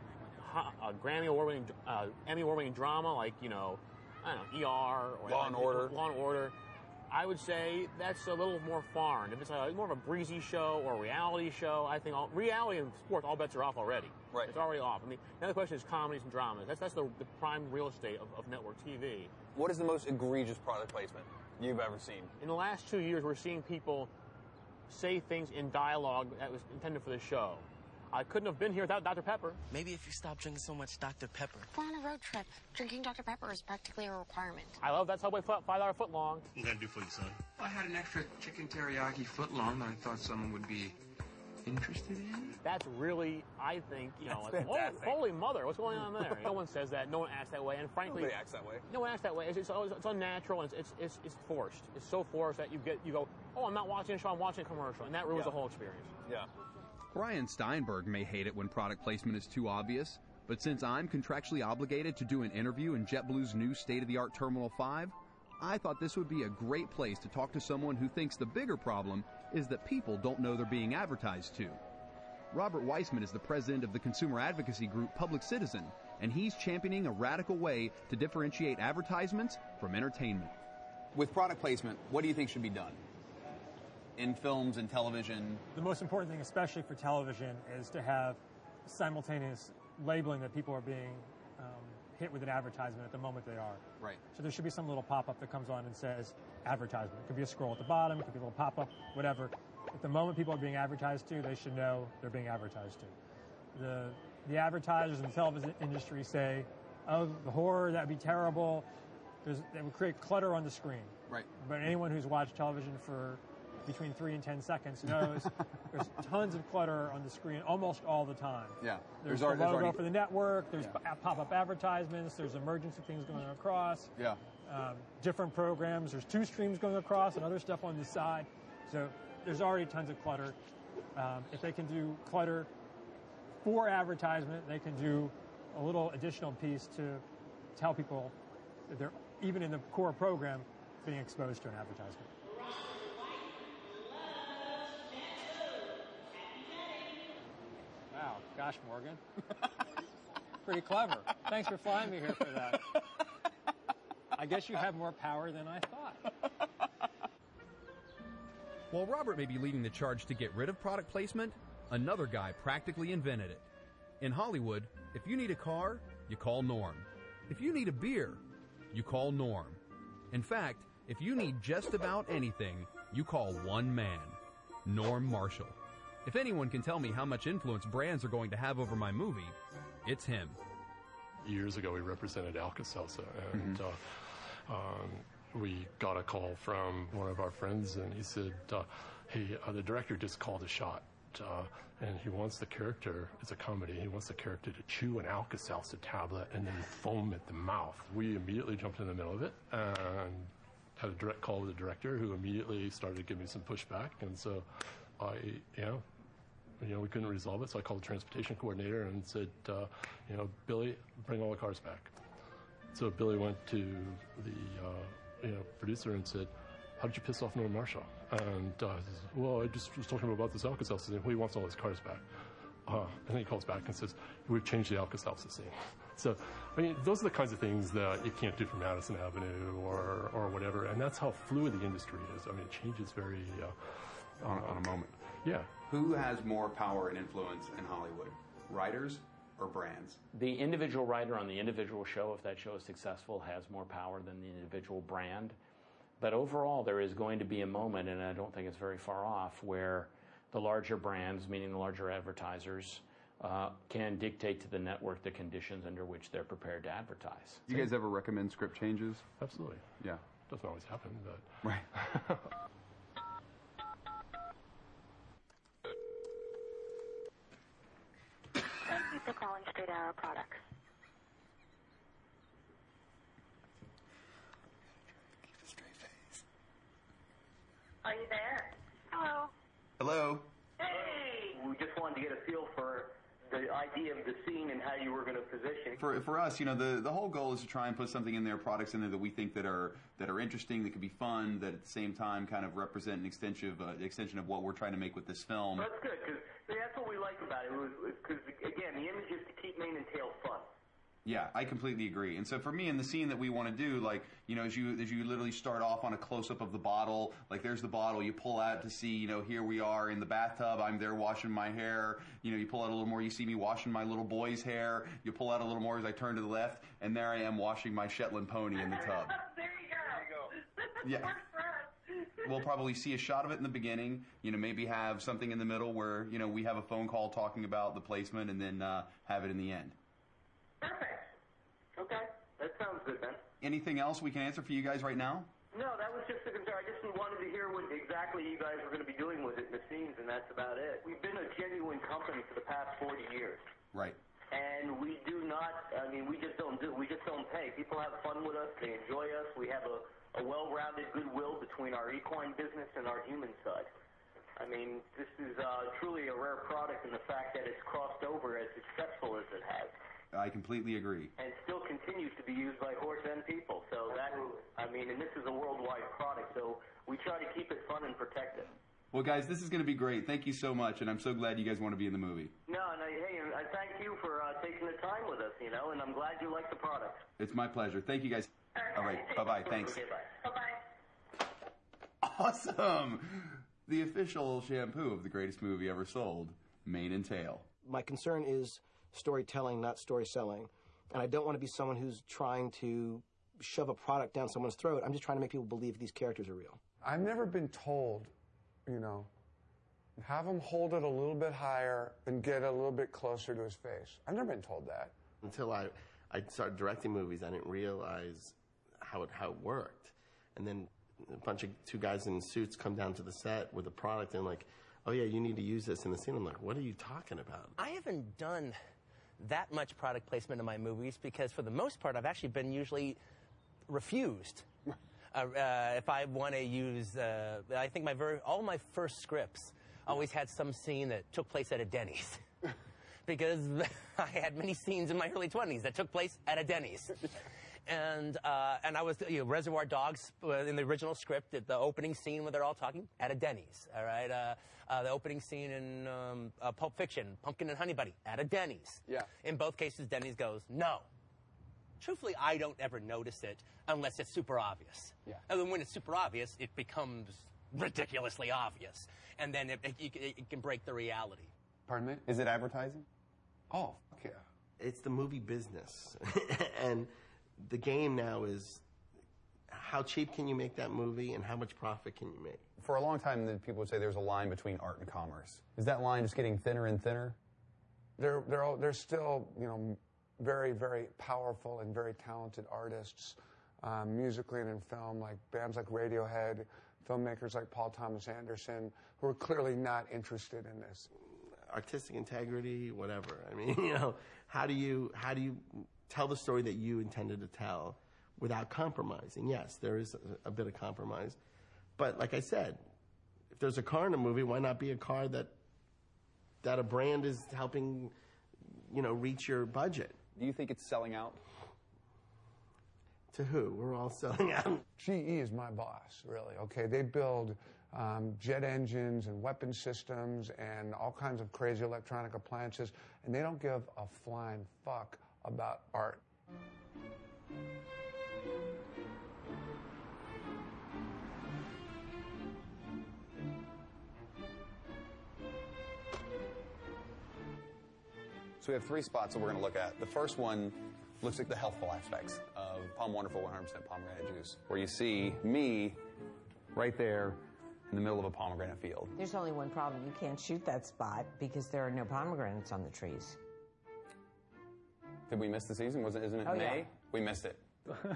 S2: a Grammy award-winning, Emmy award-winning drama, like, I don't know, ER or
S8: Law and Order.
S2: Law and Order, I would say that's a little more foreign. If it's more of a breezy show or a reality show, I think reality and sports, all bets are off already.
S8: Right.
S2: It's already off. I mean, the other question is comedies and dramas. That's the prime real estate of network TV.
S8: What is the most egregious product placement you've ever seen?
S2: In the last 2 years, we're seeing people say things in dialogue that was intended for the show. I couldn't have been here without Dr. Pepper.
S9: Maybe if you stop drinking so much Dr. Pepper.
S17: We're on a road trip. Drinking Dr. Pepper is practically a requirement.
S2: I love that Subway $5 footlong.
S9: What you gonna do for you, son?
S23: I had an extra chicken teriyaki footlong that I thought someone would be interested in.
S2: That's really, I think, holy mother, what's going on there? No one says that. No one acts that way. And frankly,
S8: nobody acts that way.
S2: No one acts that way. It's unnatural. And it's forced. It's so forced that you go, oh, I'm not watching a show. I'm watching a commercial, and that ruins the whole experience.
S8: Yeah.
S1: Brian Steinberg may hate it when product placement is too obvious, but since I'm contractually obligated to do an interview in JetBlue's new state-of-the-art Terminal 5, I thought this would be a great place to talk to someone who thinks the bigger problem is that people don't know they're being advertised to. Robert Weissman is the president of the consumer advocacy group Public Citizen, and he's championing a radical way to differentiate advertisements from entertainment.
S8: With product placement, what do you think should be done? In films and television?
S10: The most important thing, especially for television, is to have simultaneous labeling that people are being hit with an advertisement at the moment they are.
S8: Right.
S10: So there should be some little pop-up that comes on and says advertisement. It could be a scroll at the bottom, it could be a little pop-up, whatever. At the moment people are being advertised to, they should know they're being advertised to. The advertisers in the television industry say, oh, the horror, that'd be terrible. That would create clutter on the screen.
S8: Right.
S10: But anyone who's watched television for between 3 and 10 seconds knows there's tons of clutter on the screen almost all the time.
S8: Yeah.
S10: There's the logo for the network, there's pop-up advertisements, there's emergency things going across.
S8: Yeah.
S10: Different programs, there's 2 streams going across and other stuff on the side. So there's already tons of clutter. If they can do clutter for advertisement, they can do a little additional piece to tell people that they're, even in the core program, being exposed to an advertisement. Wow, gosh, Morgan. Pretty clever. Thanks for flying me here for that. I guess you have more power than I thought.
S1: While Robert may be leading the charge to get rid of product placement, another guy practically invented it. In Hollywood, if you need a car, you call Norm. If you need a beer, you call Norm. In fact, if you need just about anything, you call one man, Norm Marshall. If anyone can tell me how much influence brands are going to have over my movie, it's him.
S24: Years ago, we represented Alka-Seltzer, and we got a call from one of our friends, and he said, hey, the director just called a shot, and he wants the character, it's a comedy, he wants the character to chew an Alka-Seltzer tablet and then foam at the mouth. We immediately jumped in the middle of it and had a direct call with the director, who immediately started to give me some pushback, and so we couldn't resolve it, so I called the transportation coordinator and said, Billy, bring all the cars back. So Billy went to the producer and said, "How did you piss off Norman Marshall?" And he says, "Well, I just was talking about this Alka-Seltzer scene. Well, he wants all his cars back." And then he calls back and says, "We've changed the Alka-Seltzer scene." So, I mean, those are the kinds of things that you can't do from Madison Avenue or whatever. And that's how fluid the industry is. I mean, it changes very...
S14: on a moment.
S24: Yeah.
S14: Who has more power and influence in Hollywood? Writers or brands?
S2: The individual writer on the individual show, if that show is successful, has more power than the individual brand. But overall, there is going to be a moment, and I don't think it's very far off, where the larger brands, meaning the larger advertisers, can dictate to the network the conditions under which they're prepared to advertise.
S14: Do you guys ever recommend script changes?
S24: Absolutely.
S14: Yeah.
S24: Doesn't always happen, but...
S14: Right.
S17: Thank you for calling Straight Arrow Products.
S11: Keep a straight face.
S3: Are you there?
S17: Hello.
S14: Hello.
S3: Hey! We just wanted to get a feel for the idea of the scene and how you were going to position.
S14: For us, you know, the whole goal is to try and put something in there, products in there that we think that are interesting, that could be fun, that at the same time kind of represent an extension of what we're trying to make with this film.
S3: That's good, because that's what we like about it. Because, again, the image is to keep Mane and Tail fun.
S14: Yeah, I completely agree. And so for me, in the scene that we want to do, like, you know, as you literally start off on a close-up of the bottle, like there's the bottle, you pull out to see, you know, here we are in the bathtub, I'm there washing my hair, you know, you pull out a little more, you see me washing my little boy's hair, you pull out a little more as I turn to the left, and there I am washing my Shetland pony in the tub.
S3: There you go.
S14: Yeah. We'll probably see a shot of it in the beginning, you know, maybe have something in the middle where, you know, we have a phone call talking about the placement, and then have it in the end.
S3: Perfect. Okay, that sounds good then.
S14: Anything else we can answer for you guys right now?
S3: No, that was just the concern. I just wanted to hear what exactly you guys were going to be doing with it in the scenes, and that's about it. We've been a genuine company for the past 40 years.
S14: Right.
S3: And we do not, I mean, we just don't pay. People have fun with us, they enjoy us, we have a well-rounded goodwill between our equine business and our human side. I mean, this is truly a rare product in the fact that it's crossed over as successful as it has.
S14: I completely agree.
S3: And still continues to be used by horse and people. So that, I mean, and this is a worldwide product, so we try to keep it fun and protect it.
S14: Well, guys, this is going to be great. Thank you so much, and I'm so glad you guys want to be in the movie.
S3: No, and I thank you for taking the time with us, you know, and I'm glad you like the product.
S14: It's my pleasure. Thank you, guys. All right, bye-bye. Thanks.
S3: Okay, bye. Bye-bye.
S14: Awesome. The official shampoo of the greatest movie ever sold, Mane and Tail.
S4: My concern is storytelling, not story selling. And I don't want to be someone who's trying to shove a product down someone's throat. I'm just trying to make people believe these characters are real.
S5: I've never been told, you know, have him hold it a little bit higher and get a little bit closer to his face. I've never been told that.
S6: Until I started directing movies, I didn't realize how it worked. And then a bunch of two guys in suits come down to the set with a product and like, oh yeah, you need to use this in the scene. I'm like, what are you talking about?
S13: I haven't done that much product placement in my movies because for the most part I've actually been usually refused. If I want to use, I think all my first scripts always had some scene that took place at a Denny's. Because I had many scenes in my early 20s that took place at a Denny's. And I was, you know, Reservoir Dogs in the original script, the opening scene where they're all talking at a Denny's, all right? The opening scene in Pulp Fiction, Pumpkin and Honey Buddy, at a Denny's. Yeah. In both cases, Denny's goes, no. Truthfully, I don't ever notice it unless it's super obvious. Yeah. And then when it's super obvious, it becomes ridiculously obvious. And then it can break the reality.
S18: Pardon me? Is it advertising?
S6: Oh, yeah. It's the movie business. And the game now is how cheap can you make that movie and how much profit can you make?
S8: For a long time, people would say there's a line between art and commerce. Is that line just getting thinner and thinner?
S5: They're still, you know, very, very powerful and very talented artists, musically and in film, like bands like Radiohead, filmmakers like Paul Thomas Anderson, who are clearly not interested in this.
S6: Artistic integrity, whatever. I mean, you know, how do you tell the story that you intended to tell without compromising? Yes, there is a bit of compromise. But like I said, if there's a car in a movie, why not be a car that a brand is helping, you know, reach your budget?
S8: Do you think it's selling out?
S6: To who? We're all selling out.
S5: GE is my boss, really. Okay, they build jet engines and weapon systems and all kinds of crazy electronic appliances, and they don't give a flying fuck about art.
S8: So we have 3 spots that we're going to look at. The first one looks at the healthful aspects of Palm Wonderful 100% pomegranate juice, where you see me right there in the middle of a pomegranate field.
S7: There's only one problem. You can't shoot that spot because there are no pomegranates on the trees.
S8: Did we miss the season? Isn't it
S7: Oh,
S8: May?
S7: yeah.
S8: We missed it.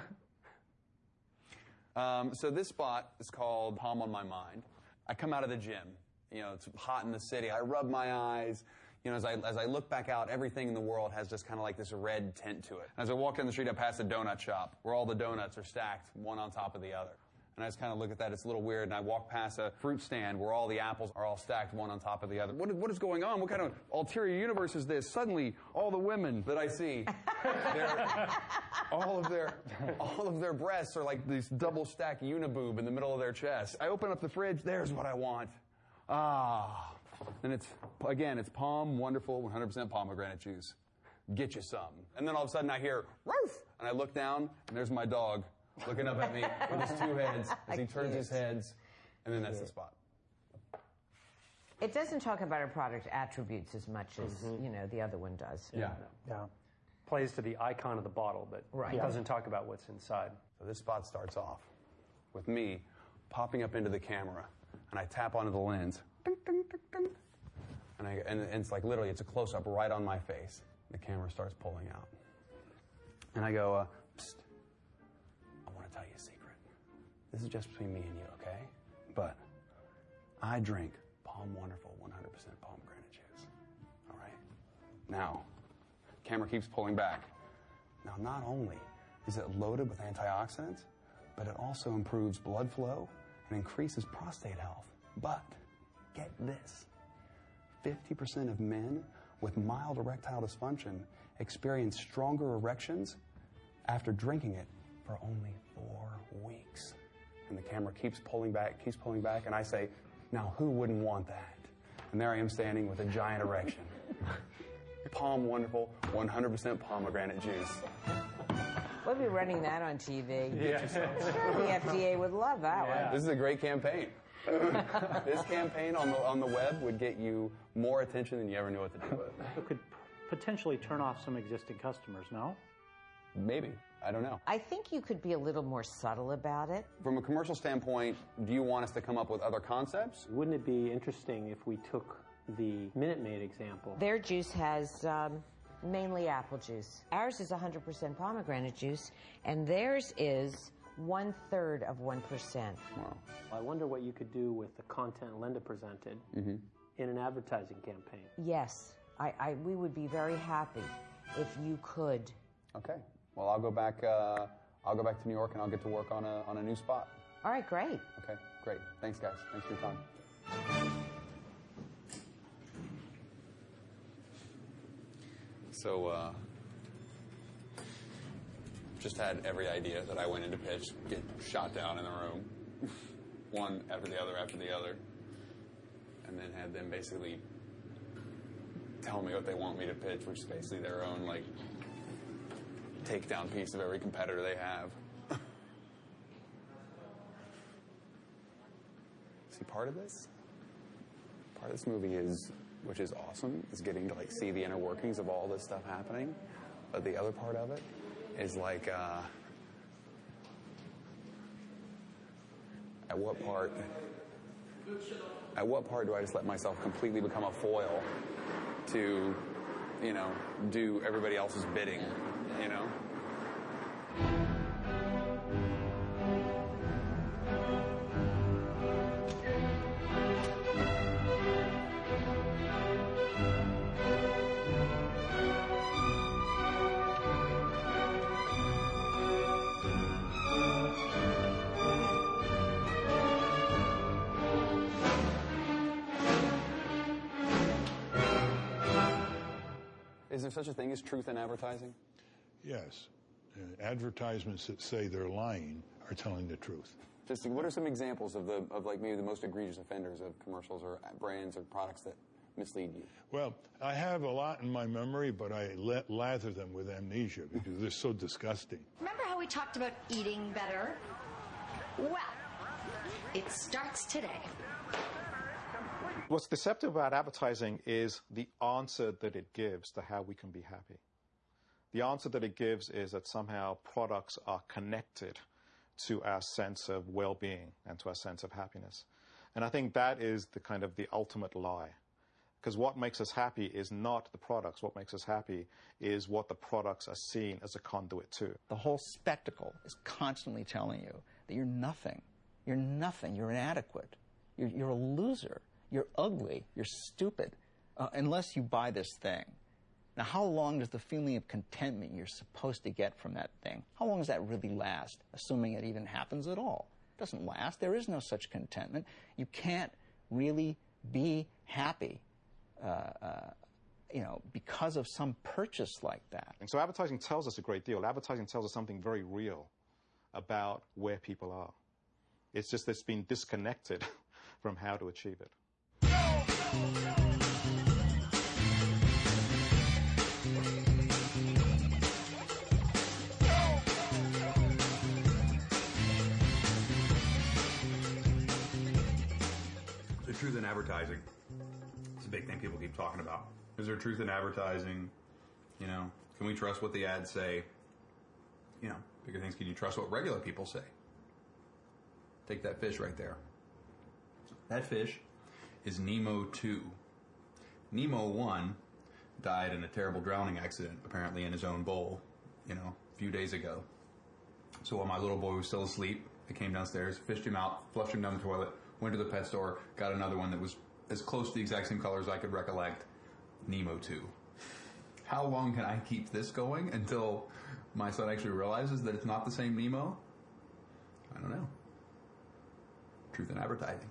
S8: So this spot is called Palm on My Mind. I come out of the gym. You know, it's hot in the city. I rub my eyes. You know, as I look back out, everything in the world has just kind of like this red tint to it. As I walk down the street, I pass a donut shop where all the donuts are stacked one on top of the other. And I just kind of look at that. It's a little weird. And I walk past a fruit stand where all the apples are all stacked one on top of the other. What is going on? What kind of ulterior universe is this? Suddenly, all the women that I see, all of their breasts are like this double-stacked uniboob in the middle of their chest. I open up the fridge. There's what I want. Ah. And it's Palm Wonderful 100% pomegranate juice. Get you some. And then all of a sudden I hear, "Roof!" And I look down, and there's my dog looking up at me with his 2 heads as he turns his heads, and then that's the spot.
S7: It doesn't talk about our product attributes as much as, you know, the other one does.
S12: Yeah. Plays to the icon of the bottle, but doesn't talk about what's inside.
S8: So this spot starts off with me popping up into the camera, and I tap onto the lens. Ding, ding, ding, ding. And it's like literally, it's a close-up right on my face. The camera starts pulling out. And I go, psst, I want to tell you a secret. This is just between me and you, okay? But I drink Palm Wonderful 100% pomegranate juice. All right? Now, camera keeps pulling back. Now, not only is it loaded with antioxidants, but it also improves blood flow and increases prostate health. But get this. 50% of men with mild erectile dysfunction experience stronger erections after drinking it for only 4 weeks. And the camera keeps pulling back, and I say, now who wouldn't want that? And there I am standing with a giant erection. Palm Wonderful 100% pomegranate juice.
S7: We'll be running that on TV.
S8: Yeah.
S7: Sure, the FDA would love that one.
S8: This is a great campaign. This campaign on the web would get you more attention than you ever knew what to do with.
S15: It could potentially turn off some existing customers, no?
S8: Maybe. I don't know.
S7: I think you could be a little more subtle about it.
S8: From a commercial standpoint, do you want us to come up with other concepts?
S12: Wouldn't it be interesting if we took the Minute Maid example?
S7: Their juice has mainly apple juice. Ours is 100% pomegranate juice, and theirs is 1/3 of 1%.
S8: Wow.
S12: I wonder what you could do with the content Linda presented in an advertising campaign.
S7: Yes, we would be very happy if you could.
S8: Okay. Well, I'll go back to New York and I'll get to work on a new spot.
S7: All right, great.
S8: Okay, great. Thanks, guys. Thanks for your time. So, just had every idea that I went into pitch get shot down in the room, one after the other, and then had them basically tell me what they want me to pitch, which is basically their own, like, takedown piece of every competitor they have. See, part of this movie is, which is awesome, is getting to, like, see the inner workings of all this stuff happening. But the other part of it is like, at what part do I just let myself completely become a foil to, you know, do everybody else's bidding, you know? Is there such a thing as truth in advertising?
S27: Yes. Advertisements that say they're lying are telling the truth.
S8: Just what are some examples of like maybe the most egregious offenders of commercials or brands or products that mislead you?
S27: Well, I have a lot in my memory, but I lather them with amnesia because they're so disgusting.
S16: Remember how we talked about eating better? Well, it starts today.
S19: What's deceptive about advertising is the answer that it gives to how we can be happy. The answer that it gives is that somehow products are connected to our sense of well-being and to our sense of happiness. And I think that is the kind of the ultimate lie. Because what makes us happy is not the products. What makes us happy is what the products are seen as a conduit to.
S20: The whole spectacle is constantly telling you that you're nothing. You're nothing. You're inadequate. You're a loser. You're ugly. You're stupid. Unless you buy this thing. Now, how long does the feeling of contentment you're supposed to get from that thing, how long does that really last, assuming it even happens at all? It doesn't last. There is no such contentment. You can't really be happy, because of some purchase like that.
S19: And so advertising tells us a great deal. Advertising tells us something very real about where people are. It's just that it's been disconnected from how to achieve it.
S14: The truth in advertising. It's a big thing people keep talking about. Is there truth in advertising? Can we trust what the ads say? Bigger things, can you trust what regular people say? Take that fish right there. That fish is Nemo 2. Nemo 1 died in a terrible drowning accident, apparently in his own bowl, a few days ago. So while my little boy was still asleep, I came downstairs, fished him out, flushed him down the toilet, went to the pet store, got another one that was as close to the exact same color as I could recollect. Nemo 2. How long can I keep this going until my son actually realizes that it's not the same Nemo? I don't know. Truth in advertising.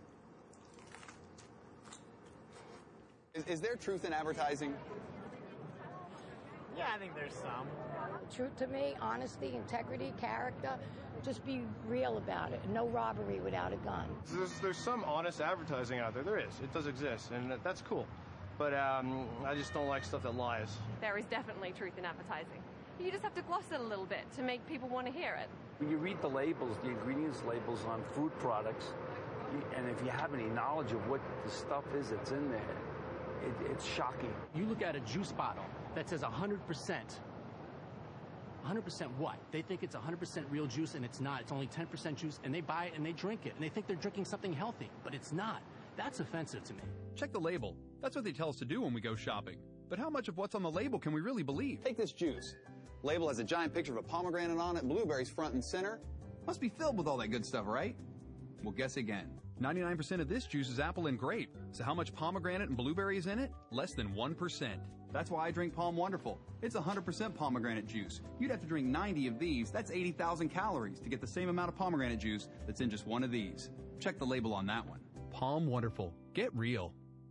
S8: Is there truth in advertising?
S21: Yeah, I think there's some.
S22: Truth to me, honesty, integrity, character, just be real about it. No robbery without a gun.
S25: There's some honest advertising out there. There is. It does exist, and that's cool. But I just don't like stuff that lies.
S26: There is definitely truth in advertising. You just have to gloss it a little bit to make people want to hear it.
S28: When you read the labels, the ingredients labels on food products, and if you have any knowledge of what the stuff is that's in there, it's shocking.
S29: You look at a juice bottle that says 100%. 100% what? They think it's 100% real juice, and it's not. It's only 10% juice, and they buy it and they drink it, and they think they're drinking something healthy, but it's not. That's offensive to me.
S1: Check the label. That's what they tell us to do when we go shopping. But how much of what's on the label can we really believe?
S8: Take this juice. Label has a giant picture of a pomegranate on it, blueberries front and center.
S1: Must be filled with all that good stuff, right? Well, guess again. 99% of this juice is apple and grape. So how much pomegranate and blueberry is in it? Less than 1%. That's why I drink Palm Wonderful. It's 100% pomegranate juice. You'd have to drink 90 of these. That's 80,000 calories to get the same amount of pomegranate juice that's in just one of these. Check the label on that one. Palm Wonderful. Get real.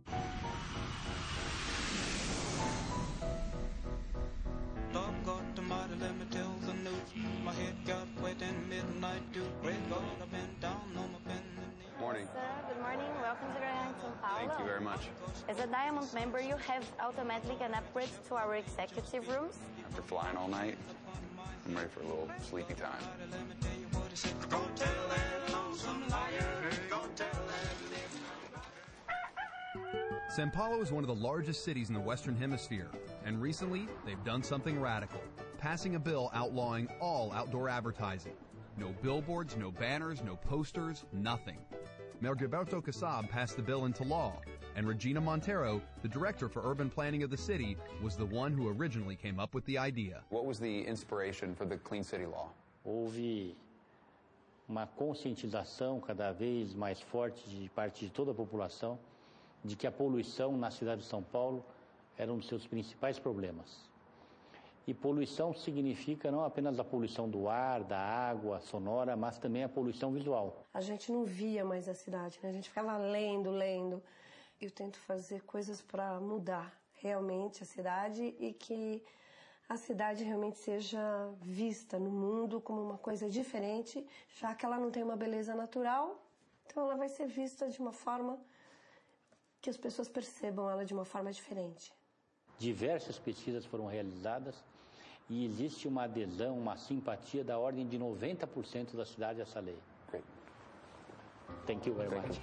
S8: Morning.
S30: Sir, good morning. Welcome to Grand São Paulo.
S8: Thank you very much.
S30: As a Diamond member, you have automatically an upgrade to our executive rooms.
S8: After flying all night, I'm ready for a little sleepy time.
S1: São Paulo is one of the largest cities in the Western Hemisphere, and recently they've done something radical, passing a bill outlawing all outdoor advertising. No billboards, no banners, no posters, nothing. Mayor Gilberto Kassab passed the bill into law, and Regina Montero, the director for urban planning of the city, was the one who originally came up with the idea.
S8: What was the inspiration for the Clean City Law?
S31: Houve uma conscientização cada vez mais forte de parte de toda a população de que a poluição na cidade de São Paulo era um dos seus principais problemas. E poluição significa não apenas a poluição do ar, da água, sonora, mas também a poluição visual.
S32: A gente não via mais a cidade, né? A gente ficava lendo. Eu tento fazer coisas para mudar realmente a cidade e que a cidade realmente seja vista no mundo como uma coisa diferente, já que ela não tem uma beleza natural, então ela vai ser vista de uma forma que as pessoas percebam ela de uma forma diferente.
S31: Diversas pesquisas foram realizadas e existe uma adesão, uma simpatia da ordem de 90% da cidade a essa lei.
S5: Great.
S31: Thank you very much.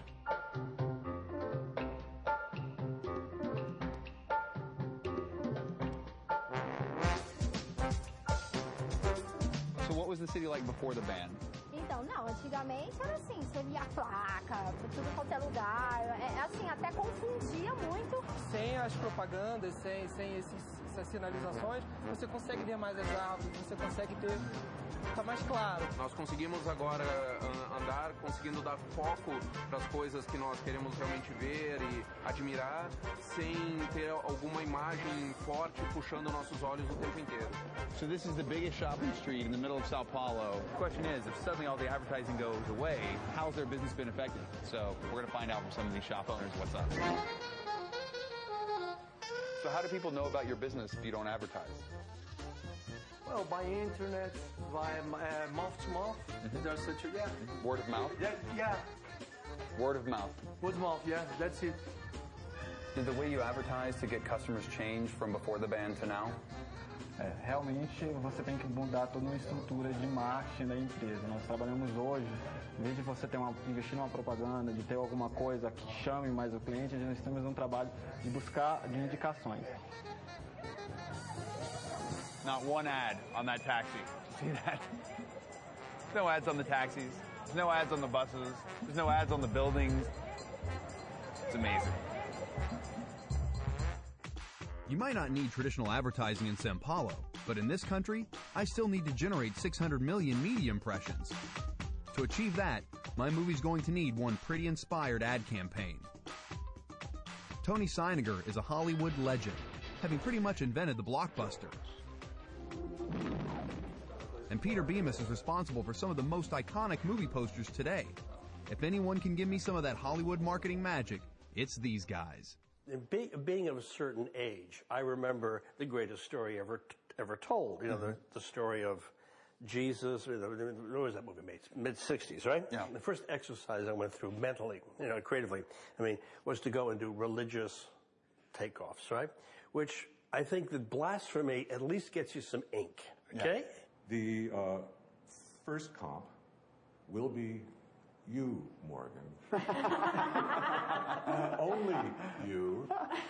S8: So what was the city like before the ban?
S2: Então, não, antigamente era assim, você via a placa, tudo quanto é lugar, assim, até confundia muito.
S3: Sem as propagandas, sem essas sinalizações, você consegue ver mais as árvores, você consegue ter... Tá mais claro.
S4: Nós conseguimos agora andar, conseguindo dar foco para as coisas que nós queremos realmente ver e admirar, sem ter alguma imagem forte puxando nossos olhos o tempo inteiro.
S8: So this is the biggest shopping street in the middle of Sao Paulo. The question is, if suddenly all the advertising goes away, how's their business been affected? So we're going to find out from some of these shop owners what's up. So how do people know about your business if you don't advertise?
S4: Well, by internet, via mouth to mouth. There's such a, yeah.
S8: Word of mouth?
S4: Yeah.
S8: Word of mouth.
S4: Word of mouth, yeah, that's it.
S8: Did the way you advertise to get customers change from before the ban to now?
S9: Realmente você tem que mudar toda uma estrutura de marketing da empresa. Nós trabalhamos hoje, em vez de você investir numa propaganda, de ter alguma coisa que chame mais o cliente, nós temos um trabalho de buscar de indicações.
S8: Not one ad on that taxi. See that? There's no ads on the taxis. There's no ads on the buses. There's no ads on the buildings. It's amazing.
S1: You might not need traditional advertising in São Paulo, but in this country, I still need to generate 600 million media impressions. To achieve that, my movie's going to need one pretty inspired ad campaign. Tony Seiniger is a Hollywood legend, having pretty much invented the blockbuster. And Peter Bemis is responsible for some of the most iconic movie posters today. If anyone can give me some of that Hollywood marketing magic, it's these guys.
S10: Being of a certain age, I remember the greatest story ever told. You know, the story of Jesus. What was that movie made? Mid-60s, right?
S8: Yeah.
S10: The first exercise I went through mentally, creatively, was to go and do religious takeoffs, right? Which I think that blasphemy at least gets you some ink, okay?
S11: Yeah. The first comp will be you, Morgan. Only you.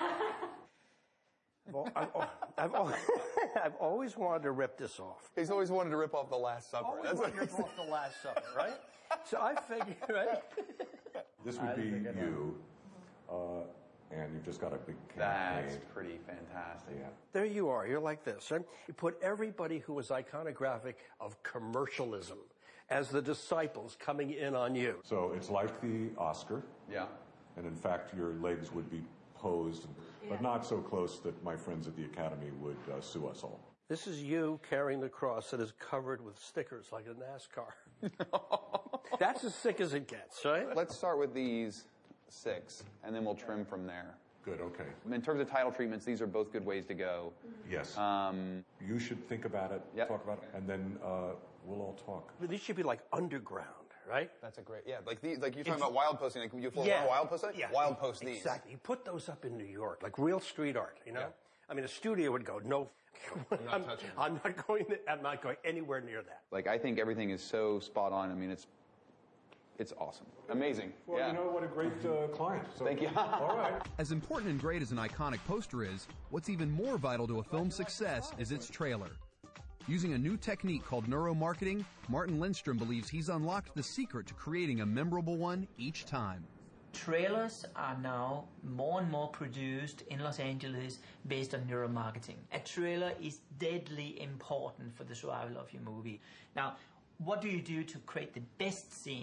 S10: I've always wanted to rip this off.
S8: He's always wanted to rip off the Last Supper.
S10: Always wanted to rip off the Last Supper, right? So I figured, right?
S11: This would be you. And you've just got a big campaign.
S8: That's pretty fantastic.
S11: Yeah.
S10: There you are. You're like this, right? You put everybody who was iconographic of commercialism as the disciples coming in on you.
S11: So it's like the Oscar.
S8: Yeah.
S11: And in fact, your legs would be posed, but not so close that my friends at the Academy would sue us all.
S10: This is you carrying the cross that is covered with stickers like a NASCAR. That's as sick as it gets, right?
S8: Let's start with these 6, and then we'll trim from there.
S11: Good, okay.
S8: In terms of title treatments, these are both good ways to go.
S11: Yes. You should think about it, talk about it, and then we'll all talk.
S10: These should be like underground, right?
S8: That's a great, like you're talking about wild posting, like you follow wild posting?
S10: Yeah.
S8: Wild post these.
S10: Exactly. You put those up in New York, like real street art, Yeah. I mean, a studio would go, no, I'm not going anywhere near that.
S8: Like, I think everything is so spot on. I mean, it's awesome. Amazing.
S11: Well, you know, what a great client. So,
S8: thank you.
S11: All right.
S1: As important and great as an iconic poster is, what's even more vital to a film's success is its trailer. Using a new technique called neuromarketing, Martin Lindstrom believes he's unlocked the secret to creating a memorable one each time.
S13: Trailers are now more and more produced in Los Angeles based on neuromarketing. A trailer is deadly important for the survival of your movie. Now, what do you do to create the best scene?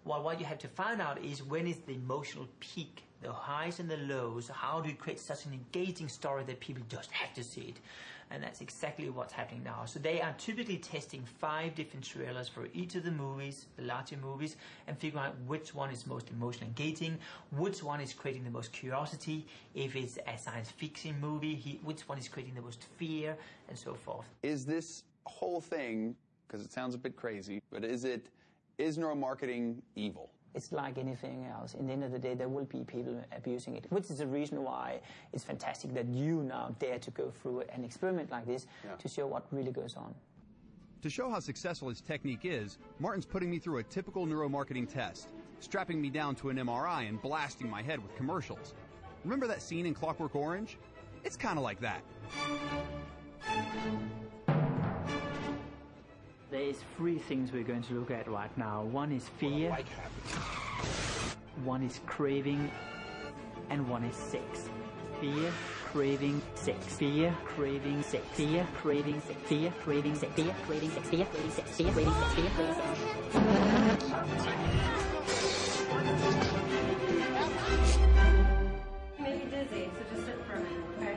S13: Well, what you have to find out is when is the emotional peak, the highs and the lows. How do you create such an engaging story that people just have to see it? And that's exactly what's happening now. So they are typically testing 5 different trailers for each of the movies, the larger movies, and figuring out which one is most emotionally engaging, which one is creating the most curiosity, if it's a science fiction movie, which one is creating the most fear, and so forth.
S8: Is this whole thing, because it sounds a bit crazy, but is neuromarketing evil?
S13: It's like anything else. In the end of the day, there will be people abusing it, which is the reason why it's fantastic that you now dare to go through an experiment like this to show what really goes on.
S1: To show how successful his technique is, Martin's putting me through a typical neuromarketing test, strapping me down to an MRI and blasting my head with commercials. Remember that scene in Clockwork Orange? It's kind of like that.
S13: There's 3 things we're going to look at right now. One is fear, one is craving, and one is sex. Fear, craving, sex. Fear, craving, sex. Fear, craving, sex. Fear, craving, sex. Fear, craving, sex. Fear, craving, sex. Fear, craving, sex. Fear, craving, sex.
S2: You may be dizzy, so just sit for a minute, okay?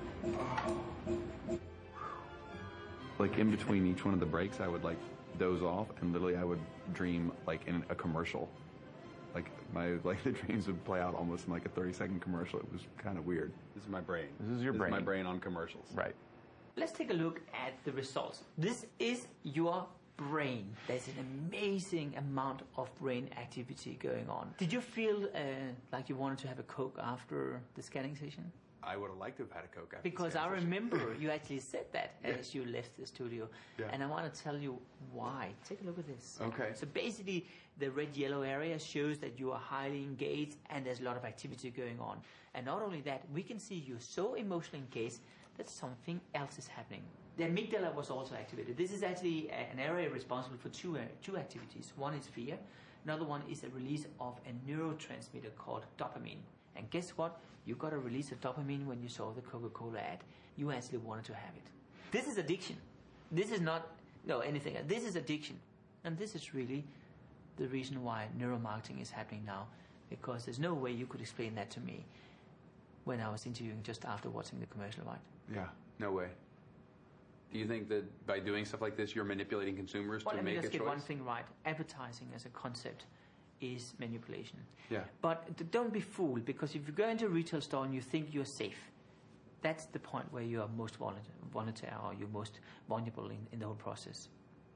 S14: Like in between each one of the breaks, I would like doze off, and literally I would dream like in a commercial. Like the dreams would play out almost in like a 30-second commercial. It was kind of weird. This is my brain.
S6: This is your brain.
S14: This is my brain on commercials.
S6: Right.
S13: Let's take a look at the results. This is your brain. There's an amazing amount of brain activity going on. Did you feel like you wanted to have a Coke after the scanning session?
S14: I would have liked to have had a Coke after
S13: Because I remember you actually said that as you left the studio.
S14: Yeah.
S13: And I want to tell you why. Take a look at this.
S14: Okay.
S13: So basically, the red-yellow area shows that you are highly engaged and there's a lot of activity going on. And not only that, we can see you're so emotionally engaged that something else is happening. The amygdala was also activated. This is actually an area responsible for two activities. One is fear. Another one is a release of a neurotransmitter called dopamine. And guess what? You got a release of dopamine when you saw the Coca-Cola ad. You actually wanted to have it. This is addiction. This is not anything else. This is addiction. And this is really the reason why neuromarketing is happening now, because there's no way you could explain that to me when I was interviewing just after watching the commercial, right?
S14: Yeah, no way. Do you think that by doing stuff like this, you're manipulating consumers to make a choice?
S13: Let me just get one thing right. Advertising as a concept is manipulation.
S14: Yeah.
S13: But don't be fooled, because if you go into a retail store and you think you're safe, that's the point where you are most volatile or you're most vulnerable in the whole process.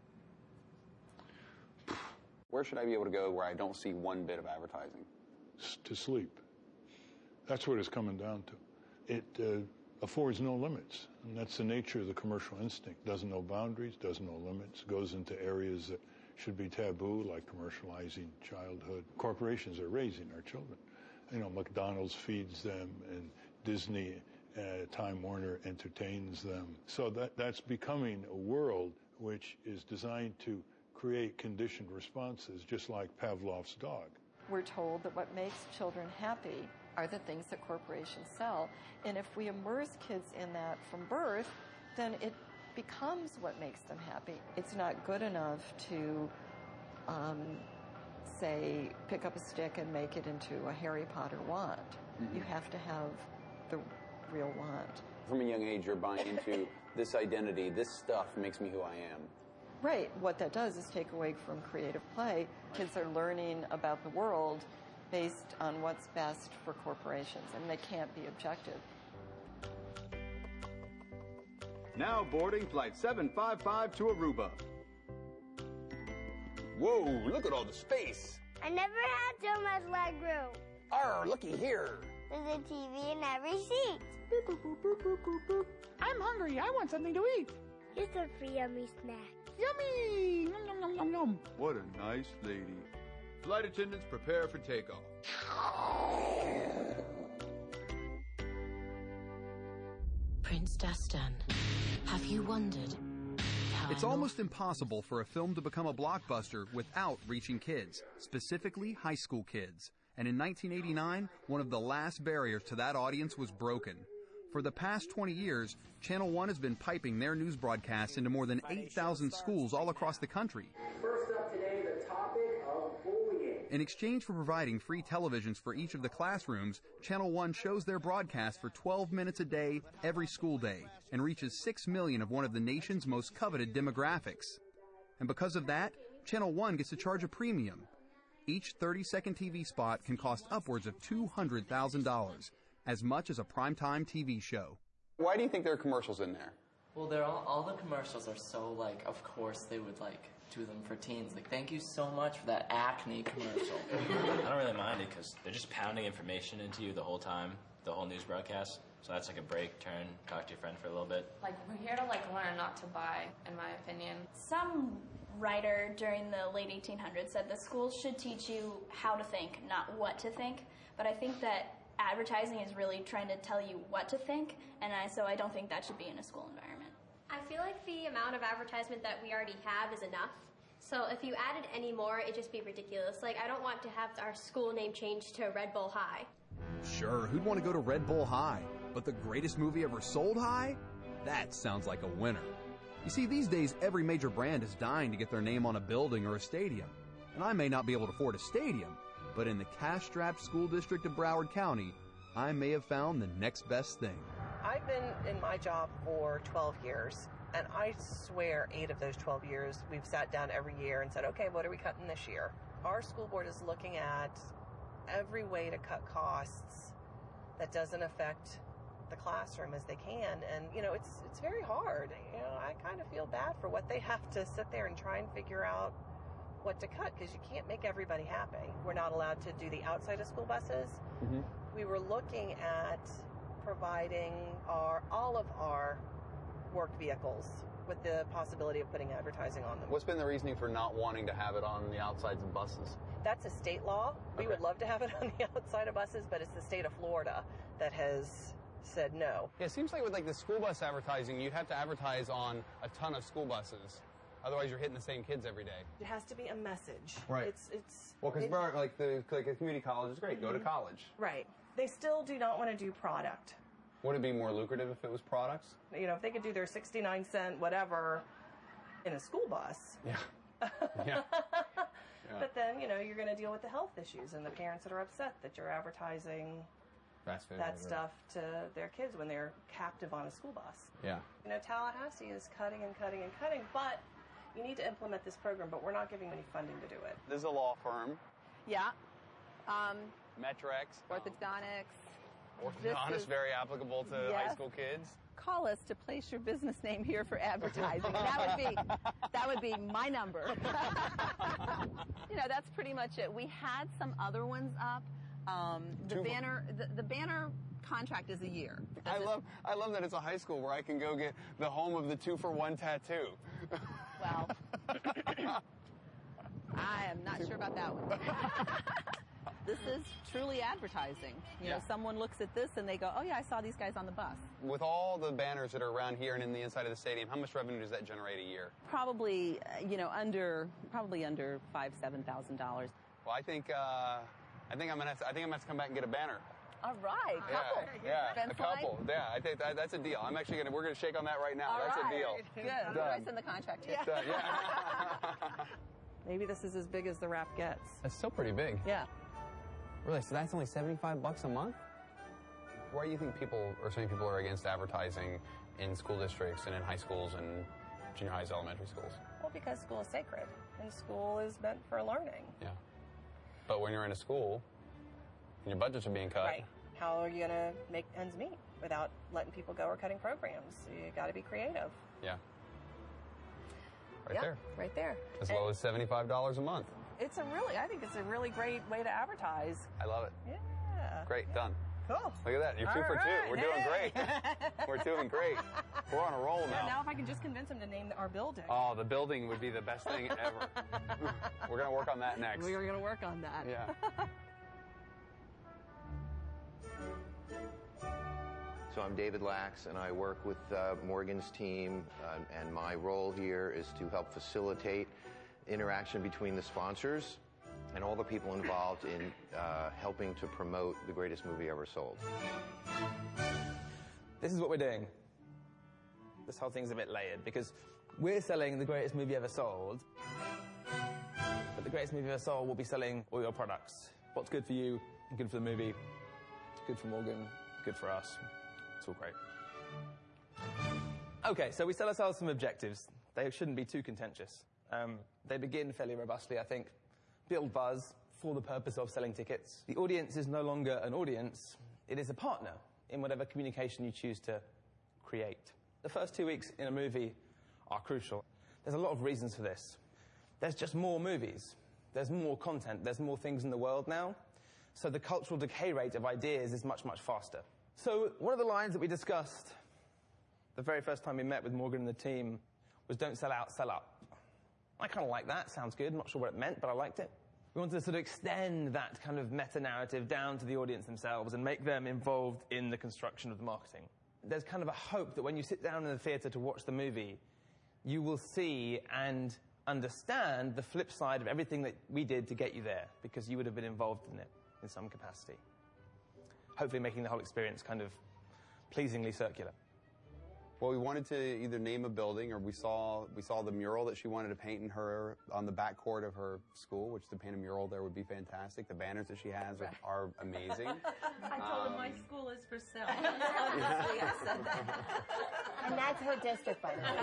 S8: Where should I be able to go where I don't see one bit of advertising?
S7: To sleep. That's what it's coming down to. It affords no limits, and that's the nature of the commercial instinct. Doesn't know boundaries, doesn't know limits, goes into areas that should be taboo, like commercializing childhood. Corporations are raising our children. McDonald's feeds them, and Disney, Time Warner entertains them. So that's becoming a world which is designed to create conditioned responses, just like Pavlov's dog.
S12: We're told that what makes children happy are the things that corporations sell. And if we immerse kids in that from birth, then it becomes what makes them happy. It's not good enough to, say, pick up a stick and make it into a Harry Potter wand. Mm-hmm. You have to have the real wand.
S8: From a young age, you're buying into this identity, this stuff makes me who I am.
S12: Right. What that does is take away from creative play. Kids are learning about the world based on what's best for corporations, and they can't be objective.
S15: Now boarding flight 755 to Aruba.
S8: Whoa, look at all the space.
S16: I never had so much leg room.
S8: Arr, looky here.
S16: There's a TV in every seat.
S17: Boop, boop, boop, boop, boop, boop, boop. I'm hungry. I want something to eat.
S16: Here's a free yummy snack.
S17: Yummy! Yum, yum, yum, yum, yum.
S15: What a nice lady. Flight attendants, prepare for takeoff.
S18: Prince Dastan, have you wondered how
S1: It's almost impossible for a film to become a blockbuster without reaching kids, specifically high school kids. And in 1989, one of the last barriers to that audience was broken. For the past 20 years, Channel One has been piping their news broadcasts into more than 8,000 schools all across the country.
S20: First up today, the topic of bullying.
S1: In exchange for providing free televisions for each of the classrooms, Channel One shows their broadcast for 12 minutes a day, every school day, and reaches 6 million of one of the nation's most coveted demographics. And because of that, Channel One gets to charge a premium. Each 30-second TV spot can cost upwards of $200,000, as much as a primetime TV show.
S8: Why do you think there are commercials in there?
S6: Well, they're all the commercials are so, like, of course they would, like, do them for teens. Like, thank you so much for that acne commercial.
S19: I don't really mind it because they're just pounding information into you the whole time, the whole news broadcast. So that's like a break, turn, talk to your friend for a little bit.
S20: Like, we're here to, like, learn not to buy, in my opinion.
S21: Some writer during the late 1800s said that schools should teach you how to think, not what to think. But I think that advertising is really trying to tell you what to think, and so I don't think that should be in a school environment.
S22: I feel like the amount of advertisement that we already have is enough. So if you added any more, it'd just be ridiculous. Like, I don't want to have our school name changed to Red Bull High.
S1: Sure, who'd want to go to Red Bull High? But the greatest movie ever sold high? That sounds like a winner. You see, these days, every major brand is dying to get their name on a building or a stadium. And I may not be able to afford a stadium, but in the cash-strapped school district of Broward County, I may have found the next best thing.
S23: I've been in my job for 12 years, and I swear 8 of those 12 years, we've sat down every year and said, okay, what are we cutting this year? Our school board is looking at every way to cut costs that doesn't affect the classroom as they can, and, you know, it's very hard. You know, I kind of feel bad for what they have to sit there and try and figure out what to cut, because you can't make everybody happy. We're not allowed to do the outside of school buses. Mm-hmm. We were looking at providing all of our work vehicles with the possibility of putting advertising on them.
S8: What's been the reasoning for not wanting to have it on the outsides of buses?
S23: That's a state law. We would love to have it on the outside of buses, but it's the state of Florida that has said no.
S8: Yeah, it seems like with like the school bus advertising, you'd have to advertise on a ton of school buses. Otherwise, you're hitting the same kids every day.
S23: It has to be a message.
S8: Right.
S23: It's
S8: well, because like a community college is great. Mm-hmm. Go to college.
S23: Right. They still do not want to do product.
S8: Would it be more lucrative if it was products?
S23: You know, if they could do their 69-cent whatever in a school bus.
S8: Yeah. Yeah.
S23: But then, you know, you're going to deal with the health issues and the parents that are upset that you're advertising that stuff to their kids when they're captive on a school bus.
S8: Yeah.
S23: You know, Tallahassee is cutting and cutting and cutting, but you need to implement this program, but we're not giving any funding to do it.
S8: This is a law firm.
S24: Yeah.
S8: Metrex.
S24: Orthodontics.
S8: Orthodontist, very applicable to high school kids.
S24: Call us to place your business name here for advertising. That would be my number. You know, that's pretty much it. We had some other ones up. The banner contract is a year.
S8: I love that it's a high school where I can go get the home of the 2-for-1 tattoo.
S24: Well, I am not sure about that one. This is truly advertising. You know, someone looks at this and they go, oh yeah, I saw these guys on the bus.
S8: With all the banners that are around here and in the inside of the stadium, how much revenue does that generate a year?
S24: Probably, you know, under $5,000-7,000.
S8: Well, I think I'm gonna have to come back and get a banner.
S24: All right, couple.
S8: Yeah, a couple. Yeah, I think that's a deal. We're gonna shake on that right now. That's a deal.
S24: Good. Where do I send the contract to?
S8: Done. Yeah.
S23: Maybe this is as big as the wrap gets.
S8: That's still pretty big.
S24: Yeah.
S8: Really? So that's only $75 a month? Why do you think so many people are against advertising in school districts and in high schools and junior highs, elementary schools?
S23: Well, because school is sacred, and school is meant for learning.
S8: Yeah. But when you're in a school, and your budgets are being cut.
S23: Right. How are you going to make ends meet without letting people go or cutting programs? So you got to be creative.
S8: Yeah. Right there.
S23: Right there.
S8: As low as $75 a month.
S23: I think it's a really great way to advertise.
S8: I love it.
S23: Yeah.
S8: Great, done.
S23: Cool.
S8: Look at that. You're 2 for 2. We're doing great. We're doing great. We're on a roll now.
S23: Now if I can just convince him to name our building.
S8: Oh, the building would be the best thing ever. We're going to work on that next.
S23: We're going to work on that.
S8: Yeah.
S25: So I'm David Lax, and I work with Morgan's team, and my role here is to help facilitate interaction between the sponsors and all the people involved in helping to promote the greatest movie ever sold.
S3: This is what we're doing. This whole thing's a bit layered because we're selling the greatest movie ever sold.
S4: At The Greatest Movie Ever Sold, we'll be selling all your products. What's good for you, good for the movie, good for Morgan, good for us. It's all great. Okay, so we set ourselves some objectives. They shouldn't be too contentious. They begin fairly robustly, I think. Build buzz for the purpose of selling tickets. The audience is no longer an audience. It is a partner in whatever communication you choose to create. The first 2 weeks in a movie are crucial. There's a lot of reasons for this. There's just more movies. There's more content. There's more things in the world now. So the cultural decay rate of ideas is much, much faster. So one of the lines that we discussed the very first time we met with Morgan and the team was don't sell out, sell up. I kind of like that. Sounds good. I'm not sure what it meant, but I liked it. We wanted to sort of extend that kind of meta-narrative down to the audience themselves and make them involved in the construction of the marketing. There's kind of a hope that when you sit down in the theatre to watch the movie, you will see and understand the flip side of everything that we did to get you there, because you would have been involved in it in some capacity. Hopefully making the whole experience kind of pleasingly circular.
S14: Well, we wanted to either name a building, or we saw the mural that she wanted to paint on the back court of her school, which to paint a mural there would be fantastic. The banners that she has are amazing.
S5: I told him my school is for sale.
S2: And that's her district, by the way.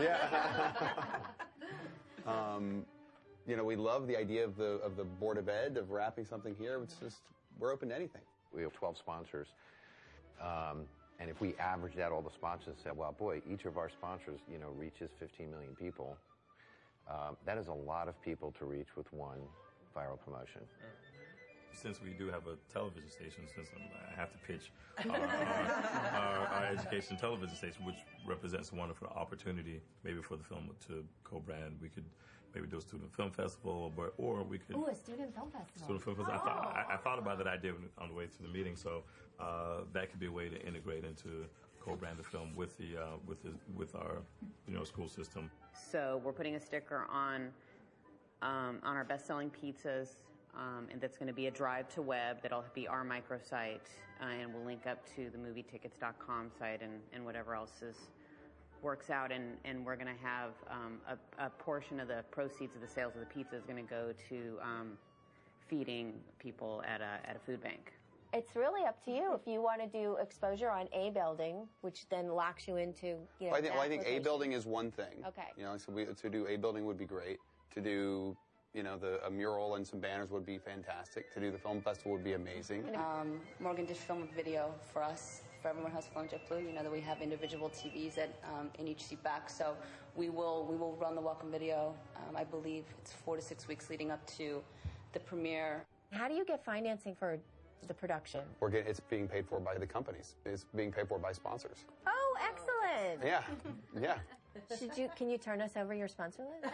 S14: Yeah. You know, we love the idea of the Board of Ed, of wrapping something here. It's just, we're open to anything.
S25: We have 12 sponsors. And if we averaged out all the sponsors and said, well, boy, each of our sponsors, you know, reaches 15 million people, that is a lot of people to reach with one viral promotion.
S9: Since we do have a television station, since I have to pitch our education television station, which represents a wonderful opportunity maybe for the film to co-brand. We could maybe do a student film festival, or we could...
S2: Ooh, a student film festival.
S9: Student film festival. I thought about that idea on the way to the meeting, so that could be a way to integrate into co-brand the film with our school system.
S10: So we're putting a sticker on our best-selling pizzas, and that's going to be a drive to web. That'll be our microsite, and we'll link up to the movietickets.com site and whatever else works out. And we're going to have a portion of the proceeds of the sales of the pizza is going to go to feeding people at a food bank.
S2: It's really up to you if you want to do exposure on a building, which then locks you into, you know,
S14: I think a building is one thing.
S2: Okay.
S14: You know, so to do a building would be great. To do, you know, a mural and some banners would be fantastic. To do the film festival would be amazing.
S11: Morgan did film a video for us, for Everyone Has Flown JetBlue. You know that we have individual TVs in each seat back, so we will run the welcome video. I believe it's 4 to 6 weeks leading up to the premiere.
S2: How do you get financing for the production?
S14: It's being paid for by the companies. It's being paid for by sponsors.
S2: Oh, excellent.
S14: Yeah, yeah.
S2: Can you turn us over your sponsor list?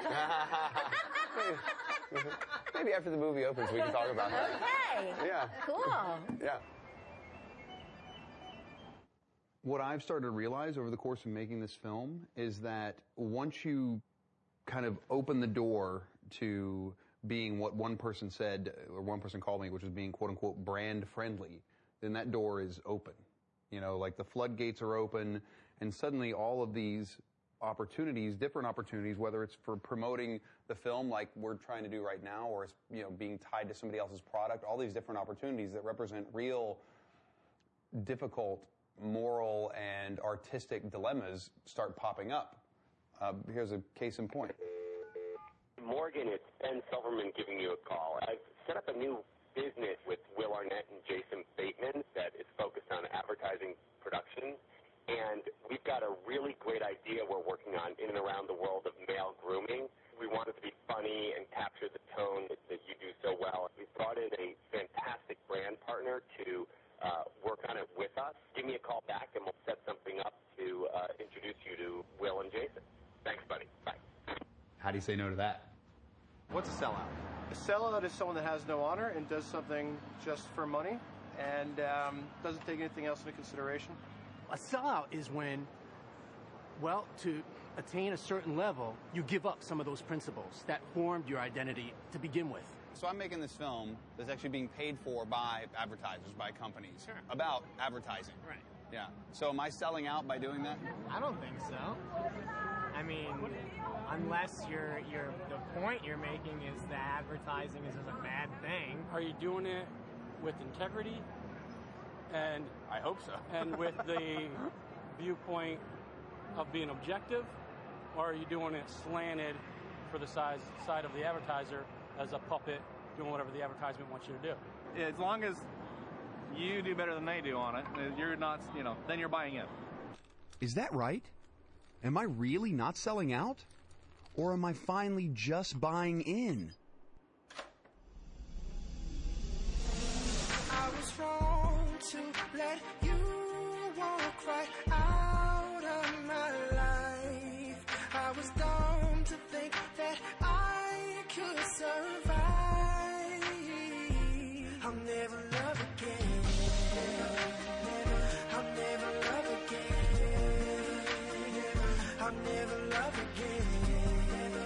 S14: Maybe after the movie opens, we can talk about that.
S2: Okay.
S14: Yeah.
S2: Cool.
S14: Yeah. What I've started to realize over the course of making this film is that once you kind of open the door to being what one person said, or one person called me, which is being quote unquote brand friendly, then that door is open. You know, like the floodgates are open, and suddenly all of these opportunities, different opportunities, whether it's for promoting the film like we're trying to do right now, or it's, you know, being tied to somebody else's product, all these different opportunities that represent real difficult moral and artistic dilemmas start popping up. Here's a case in point.
S26: Morgan, it's Ben Silverman giving you a call. I've set up a new business with Will Arnett and Jason Bateman that is focused on advertising production. And we've got a really great idea we're working on in and around the world of male grooming. We want it to be funny and capture the tone that you do so well. We've brought in a fantastic brand partner to work on it with us. Give me a call back and we'll set something up to introduce you to Will and Jason. Thanks, buddy. Bye.
S14: How do you say no to that?
S27: What's a sellout? A sellout is someone that has no honor and does something just for money and doesn't take anything else into consideration.
S28: A sellout is when, well, to attain a certain level, you give up some of those principles that formed your identity to begin with.
S14: So I'm making this film that's actually being paid for by advertisers, by companies, about advertising.
S28: Right.
S14: Yeah. So am I selling out by doing that?
S28: I don't think so.
S6: I mean, unless the point you're making is that advertising is a bad thing.
S28: Are you doing it with integrity? And
S4: I hope so.
S28: And with the viewpoint of being objective, or are you doing it slanted for the side of the advertiser as a puppet doing whatever the advertisement wants you to do?
S7: As long as you do better than they do on it, you're not, then you're buying in.
S1: Is that right? Am I really not selling out? Or am I finally just buying in?
S12: I was wrong to let you walk right out of my life. I was dumb to think that I could survive. I'll never love again. I'll never love again. I'll never love again.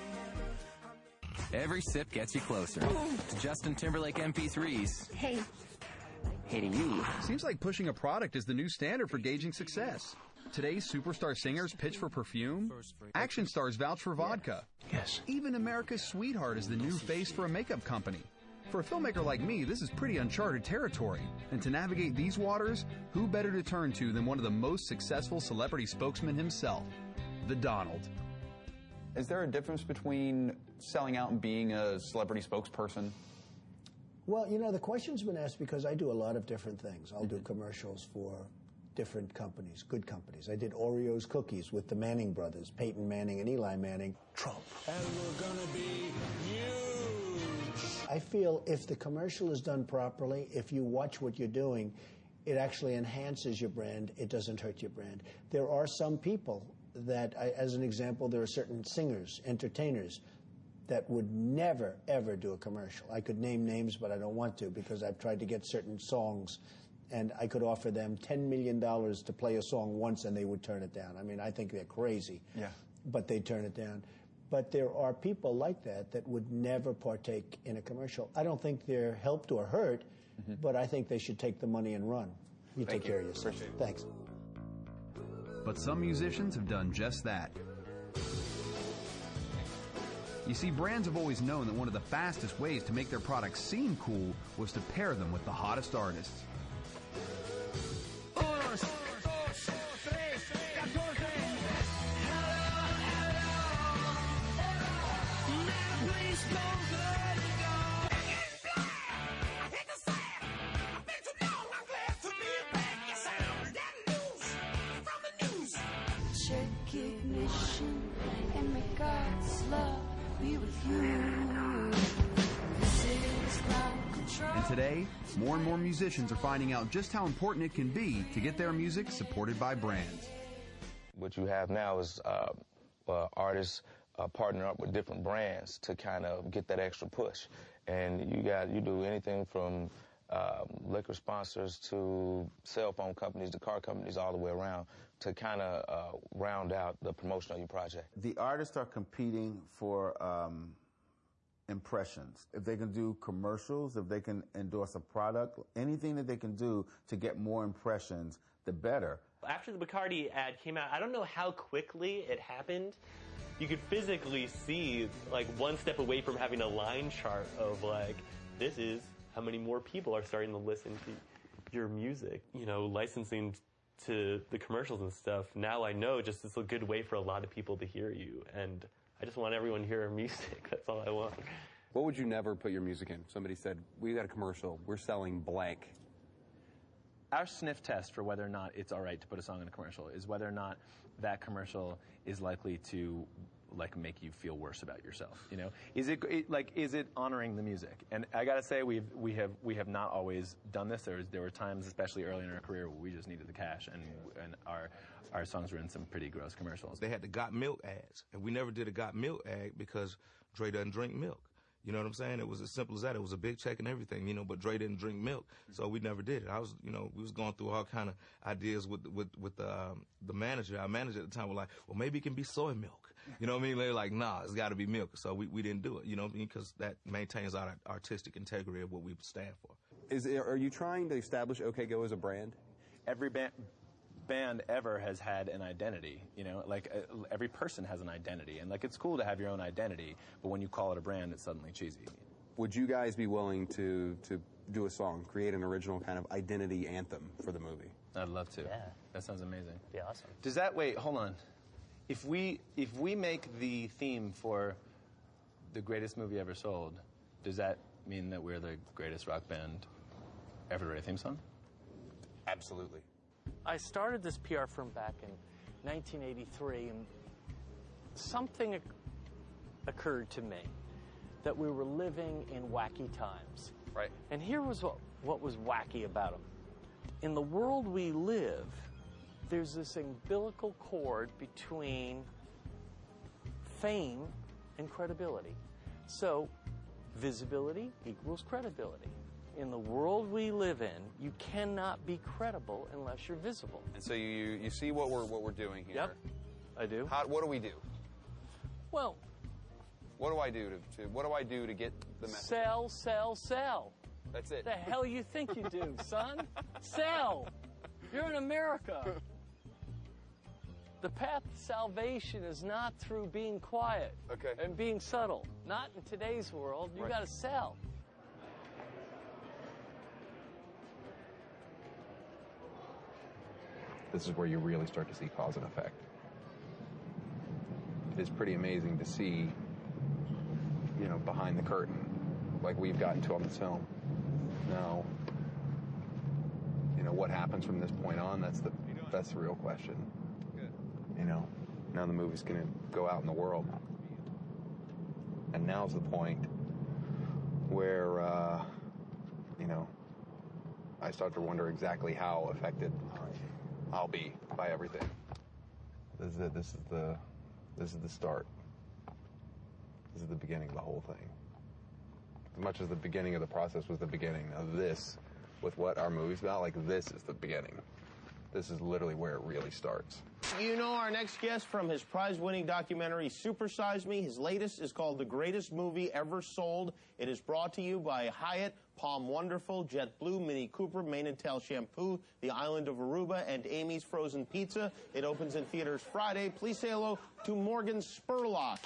S13: Every sip gets you closer to Justin Timberlake MP3s.
S2: Hey.
S13: Hating you.
S1: Seems like pushing a product is the new standard for gauging success. Today's superstar singers pitch for perfume. Action stars vouch for vodka.
S12: Yes.
S1: Even America's Sweetheart is the new face for a makeup company. For a filmmaker like me, this is pretty uncharted territory. And to navigate these waters, who better to turn to than one of the most successful celebrity spokesmen himself, the Donald.
S8: Is there a difference between selling out and being a celebrity spokesperson?
S15: Well, the question's been asked because I do a lot of different things. I'll do commercials for different companies, good companies. I did Oreo's cookies with the Manning brothers, Peyton Manning and Eli Manning. Trump.
S12: And we're gonna be huge.
S15: I feel if the commercial is done properly, if you watch what you're doing, it actually enhances your brand. It doesn't hurt your brand. There are some people that, as an example, there are certain singers, entertainers, that would never, ever do a commercial. I could name names, but I don't want to because I've tried to get certain songs, and I could offer them $10 million to play a song once, and they would turn it down. I mean, I think they're crazy, but they turn it down. But there are people like that would never partake in a commercial. I don't think they're helped or hurt, but I think they should take the money and run. You take care of yourself. Thanks.
S1: But some musicians have done just that. You see, brands have always known that one of the fastest ways to make their products seem cool was to pair them with the hottest artists.
S12: Recognition and may God's love be with you.
S1: And today, more and more musicians are finding out just how important it can be to get their music supported by brands.
S16: What you have now is artists partner up with different brands to kind of get that extra push. And you do anything from liquor sponsors to cell phone companies to car companies all the way around to kind of round out the promotion of your project.
S17: The artists are competing for impressions. If they can do commercials, if they can endorse a product, anything that they can do to get more impressions, the better.
S18: After the Bacardi ad came out, I don't know how quickly it happened. You could physically see, like, one step away from having a line chart of, like, this is how many more people are starting to listen to your music. Licensing to the commercials and stuff, now I know just it's a good way for a lot of people to hear you. And I just want everyone to hear our music. That's all I want.
S29: What would you never put your music in? Somebody said, we got a commercial, we're selling blank.
S4: Our sniff test for whether or not it's all right to put a song in a commercial is whether or not that commercial is likely to make you feel worse about yourself. Is it honoring the music? And I gotta say, we have not always done this. There were times, especially early in our career, where we just needed the cash, and our songs were in some pretty gross commercials.
S30: They had the Got Milk ads, and we never did a Got Milk ad because Dre doesn't drink milk. You know what I'm saying? It was as simple as that. It was a big check and everything, but Dre didn't drink milk, so we never did it. We was going through all kind of ideas with the manager. Our manager at the time was like, well, maybe it can be soy milk. You know what I mean? They're like, nah, it's got to be milk. So we didn't do it, because that maintains our artistic integrity of what we stand for.
S29: Are you trying to establish OK Go as a brand?
S4: Every band.
S3: band ever has had an identity. You know, like every person has an identity, and like it's cool to have your own identity, but when you call it a brand, it's suddenly cheesy.
S29: Would you guys be willing to do a song, create an original kind of identity anthem for the movie?
S3: I'd love to.
S5: Yeah.
S3: That sounds amazing.
S5: Be awesome.
S3: Does that, wait, hold on. If we make the theme for the greatest movie ever sold, does that mean that we're the greatest rock band ever to write a theme song?
S29: Absolutely.
S5: I started this PR firm back in 1983, and something occurred to me that we were living in wacky times.
S3: Right.
S5: And here was what was wacky about them. In the world we live, there's this umbilical cord between fame and credibility. So, visibility equals credibility. In the world we live in, you cannot be credible unless you're visible.
S29: And so you see what we're doing here.
S5: Yep, I do.
S29: What do we do?
S5: Well,
S29: what do I do to get the message?
S5: Sell, sell, sell.
S29: That's it.
S5: The hell you think you do, son? Sell. You're in America. The path to salvation is not through being quiet and being subtle. Not in today's world. You got to sell.
S29: This is where you really start to see cause and effect. It is pretty amazing to see, you know, behind the curtain, like we've gotten to on this film. Now, you know, what happens from this point on, that's the real question. Good. You know, now the movie's going to go out in the world. And now's the point where, you know, I start to wonder exactly how affected I'll be by everything. This is the start. This is the beginning of the whole thing. As much as the beginning of the process was the beginning of this, with what our movie's about, like this is the beginning. This is literally where it really starts.
S9: You know our next guest from his prize-winning documentary, Super Size Me. His latest is called The Greatest Movie Ever Sold. It is brought to you by Hyatt, Palm Wonderful, JetBlue, Mini Cooper, Mane and Tail Shampoo, The Island of Aruba, and Amy's Frozen Pizza. It opens in theaters Friday. Please say hello to Morgan Spurlock.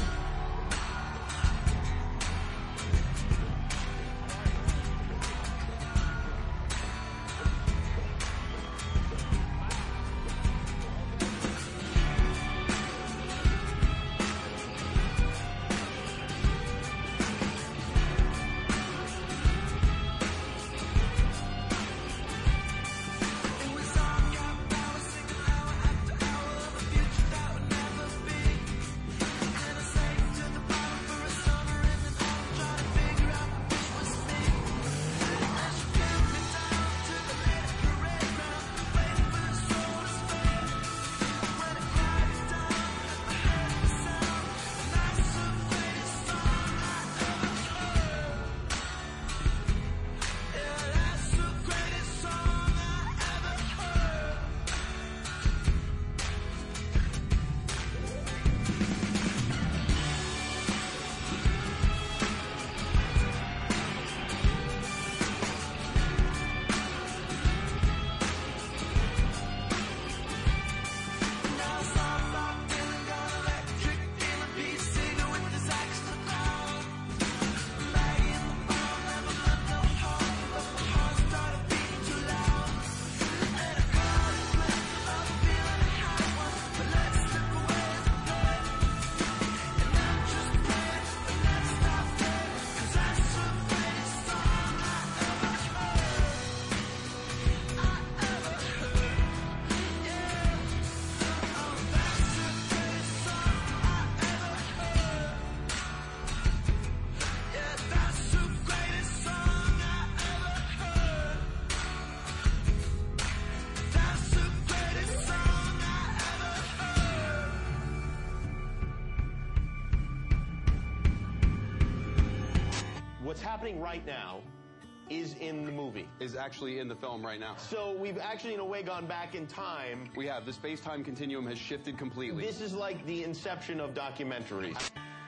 S9: What's happening right now is in the movie.
S14: Is actually in the film right now.
S9: So we've actually, in a way, gone back in time.
S14: We have. The space-time continuum has shifted completely.
S9: This is like the inception of documentaries.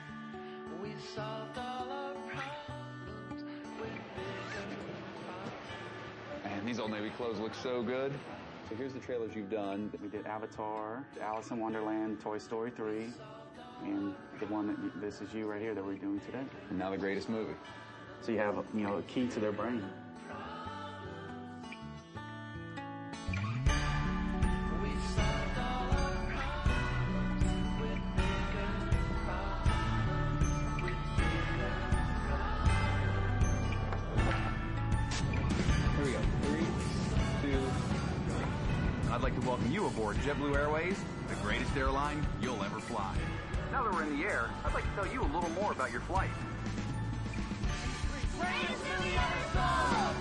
S12: We solved all our problems with bigger
S14: Man, these Old Navy clothes look so good.
S8: So here's the trailers you've done.
S10: We did Avatar, Alice in Wonderland, Toy Story 3, and the one that This Is You right here that we're doing today.
S8: And now the greatest movie.
S10: So you have, a key to their brain.
S1: Here we go. 3, 2. I'd like to welcome you aboard JetBlue Airways, the greatest airline you'll ever fly. Now that we're in the air, I'd like to tell you a little more about your flight.
S12: Greatest movie ever sold!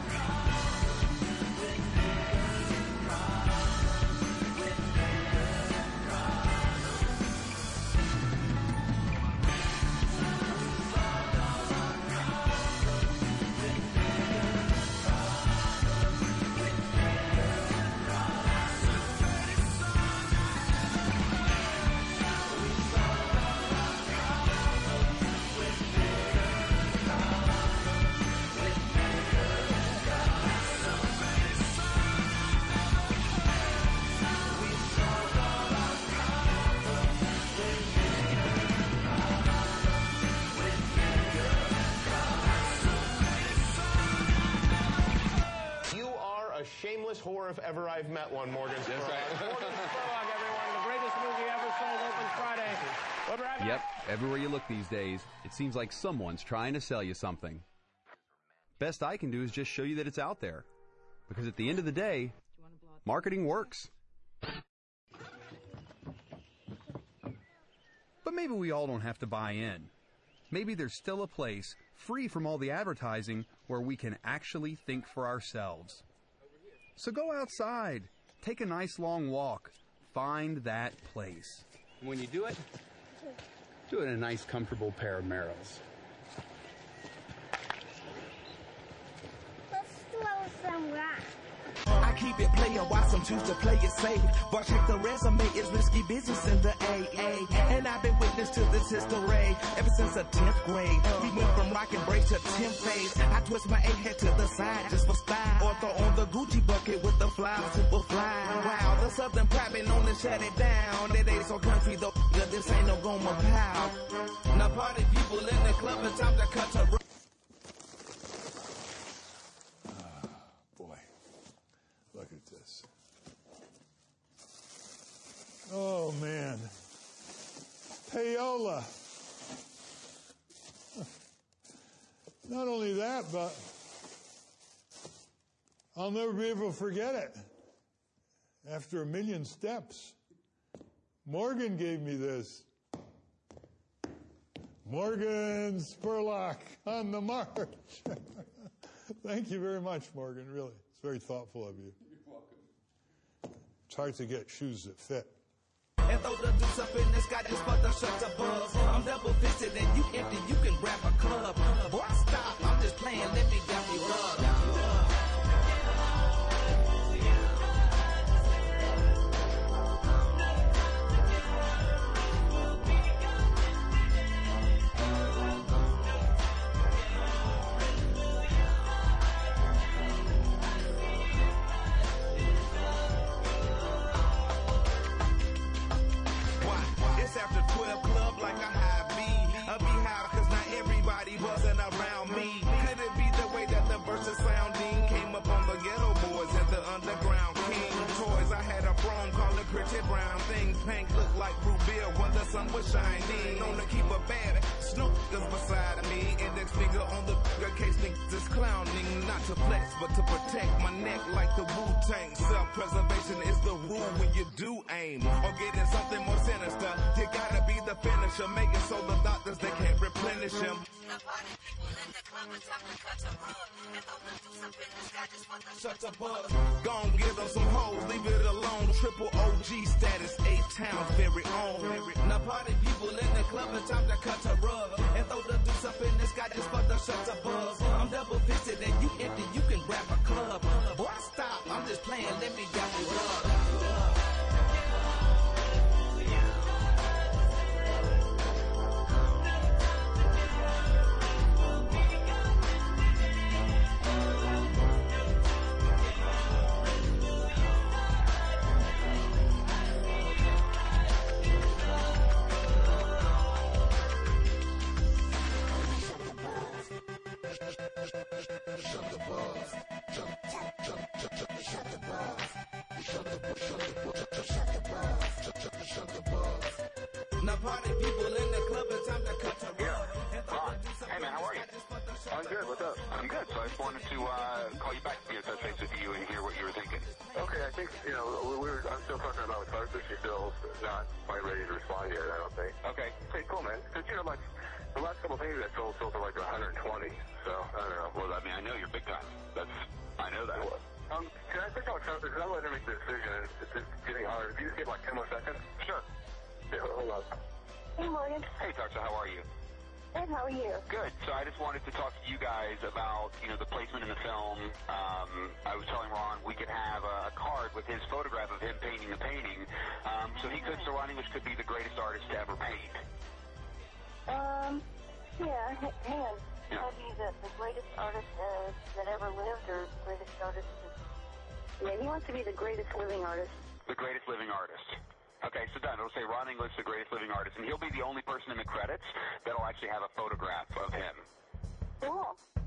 S9: Shameless whore if ever I've met one, Morgan Spurlock.
S30: That's right.
S9: Morgan Spurlock, everyone. The greatest movie ever sold opens Friday. We'll be right back.
S1: Yep, everywhere you look these days, it seems like someone's trying to sell you something. Best I can do is just show you that it's out there. Because at the end of the day, marketing works. But maybe we all don't have to buy in. Maybe there's still a place, free from all the advertising, where we can actually think for ourselves. So go outside, take a nice long walk, find that place.
S11: When you do it in a nice, comfortable pair of Merrells.
S12: Let's throw some rocks. I keep it player, why some choose to play it safe. But check the resume, it's risky business in the AA. And I've been witness to this history ever since the 10th grade. We went from rock and brace to 10th phase. I twist my A-head to the side just for style. Or throw on the Gucci bucket with the fly, super fly. Wow, the Southern private known to shut it down. It ain't so country though, this ain't no Goma Pow. Now party people in the club, it's time to cut to road.
S19: Look at this. Oh, man. Payola. Not only that, but I'll never be able to forget it. After 1,000,000 steps, Morgan gave me this. Morgan Spurlock on the march. Thank you very much, Morgan, really. It's very thoughtful of you.
S11: You're welcome.
S19: It's hard to get shoes that fit.
S12: And throw the deuce up in the sky just for the shutter buzz. I'm double fisted and you empty, you can grab a club. Boy, stop, I'm just playing, let me dap you up. After 12 club like a high B. A beehive cause not everybody buzzing around me. Could it be the way that the verses sounding came up on the ghetto boys and the underground king toys? I had a brome called a Pretty Brown thing. Pink looked like root beer when the sun was shining. Known to keep a bad Snoop is beside me. Index finger on the case niggas is clowning. Not to flex but to protect my neck like the Wu-Tang. Self-preservation is the rule when you do aim. Or getting something more sinister. You gotta be the finisher. Make it so the doctors they can't replenish him. Shut the buzz. Gon' give them some hoes, leave it alone. Triple OG status, 8 towns very own. Now party people in the club, it's time to cut a rug. And throw the deuce up in the sky just for the shutter buzz. I'm double fisted and you empty, you can grab a club. Boy, stop, I'm just playing, let me dap you up.
S6: wanted to call you back to be in touch base with you and hear what you were thinking.
S20: Okay, I think, I'm still talking about Tarsus. She's still not quite ready to respond yet, I don't think.
S6: Okay.
S20: Okay, cool, man. Because, like, the last couple of things I sold for like 120, so I don't know.
S6: Well, I mean, I know you're big time. I know that.
S20: Can I think about Tarsus? Because I'm letting her make the decision. It's just getting hard. If you just give like 10 more seconds.
S6: Sure.
S20: Yeah, hold on.
S6: Hey, Morgan. Hey, Tarsa, how are you?
S20: Good, how are you?
S6: Good. So I just wanted to talk to you guys about, the placement in the film. I was telling Ron we could have a card with his photograph of him painting the painting. So Ron English could be the greatest artist to ever paint.
S21: Yeah, hang on. I'll be the greatest artist that ever lived, or greatest artist Yeah, he wants to be the greatest living artist.
S6: The greatest living artist. Okay, so done. It'll say Ron English, the greatest living artist, and he'll be the only person in the credits that'll actually have a photograph of him.
S21: Cool.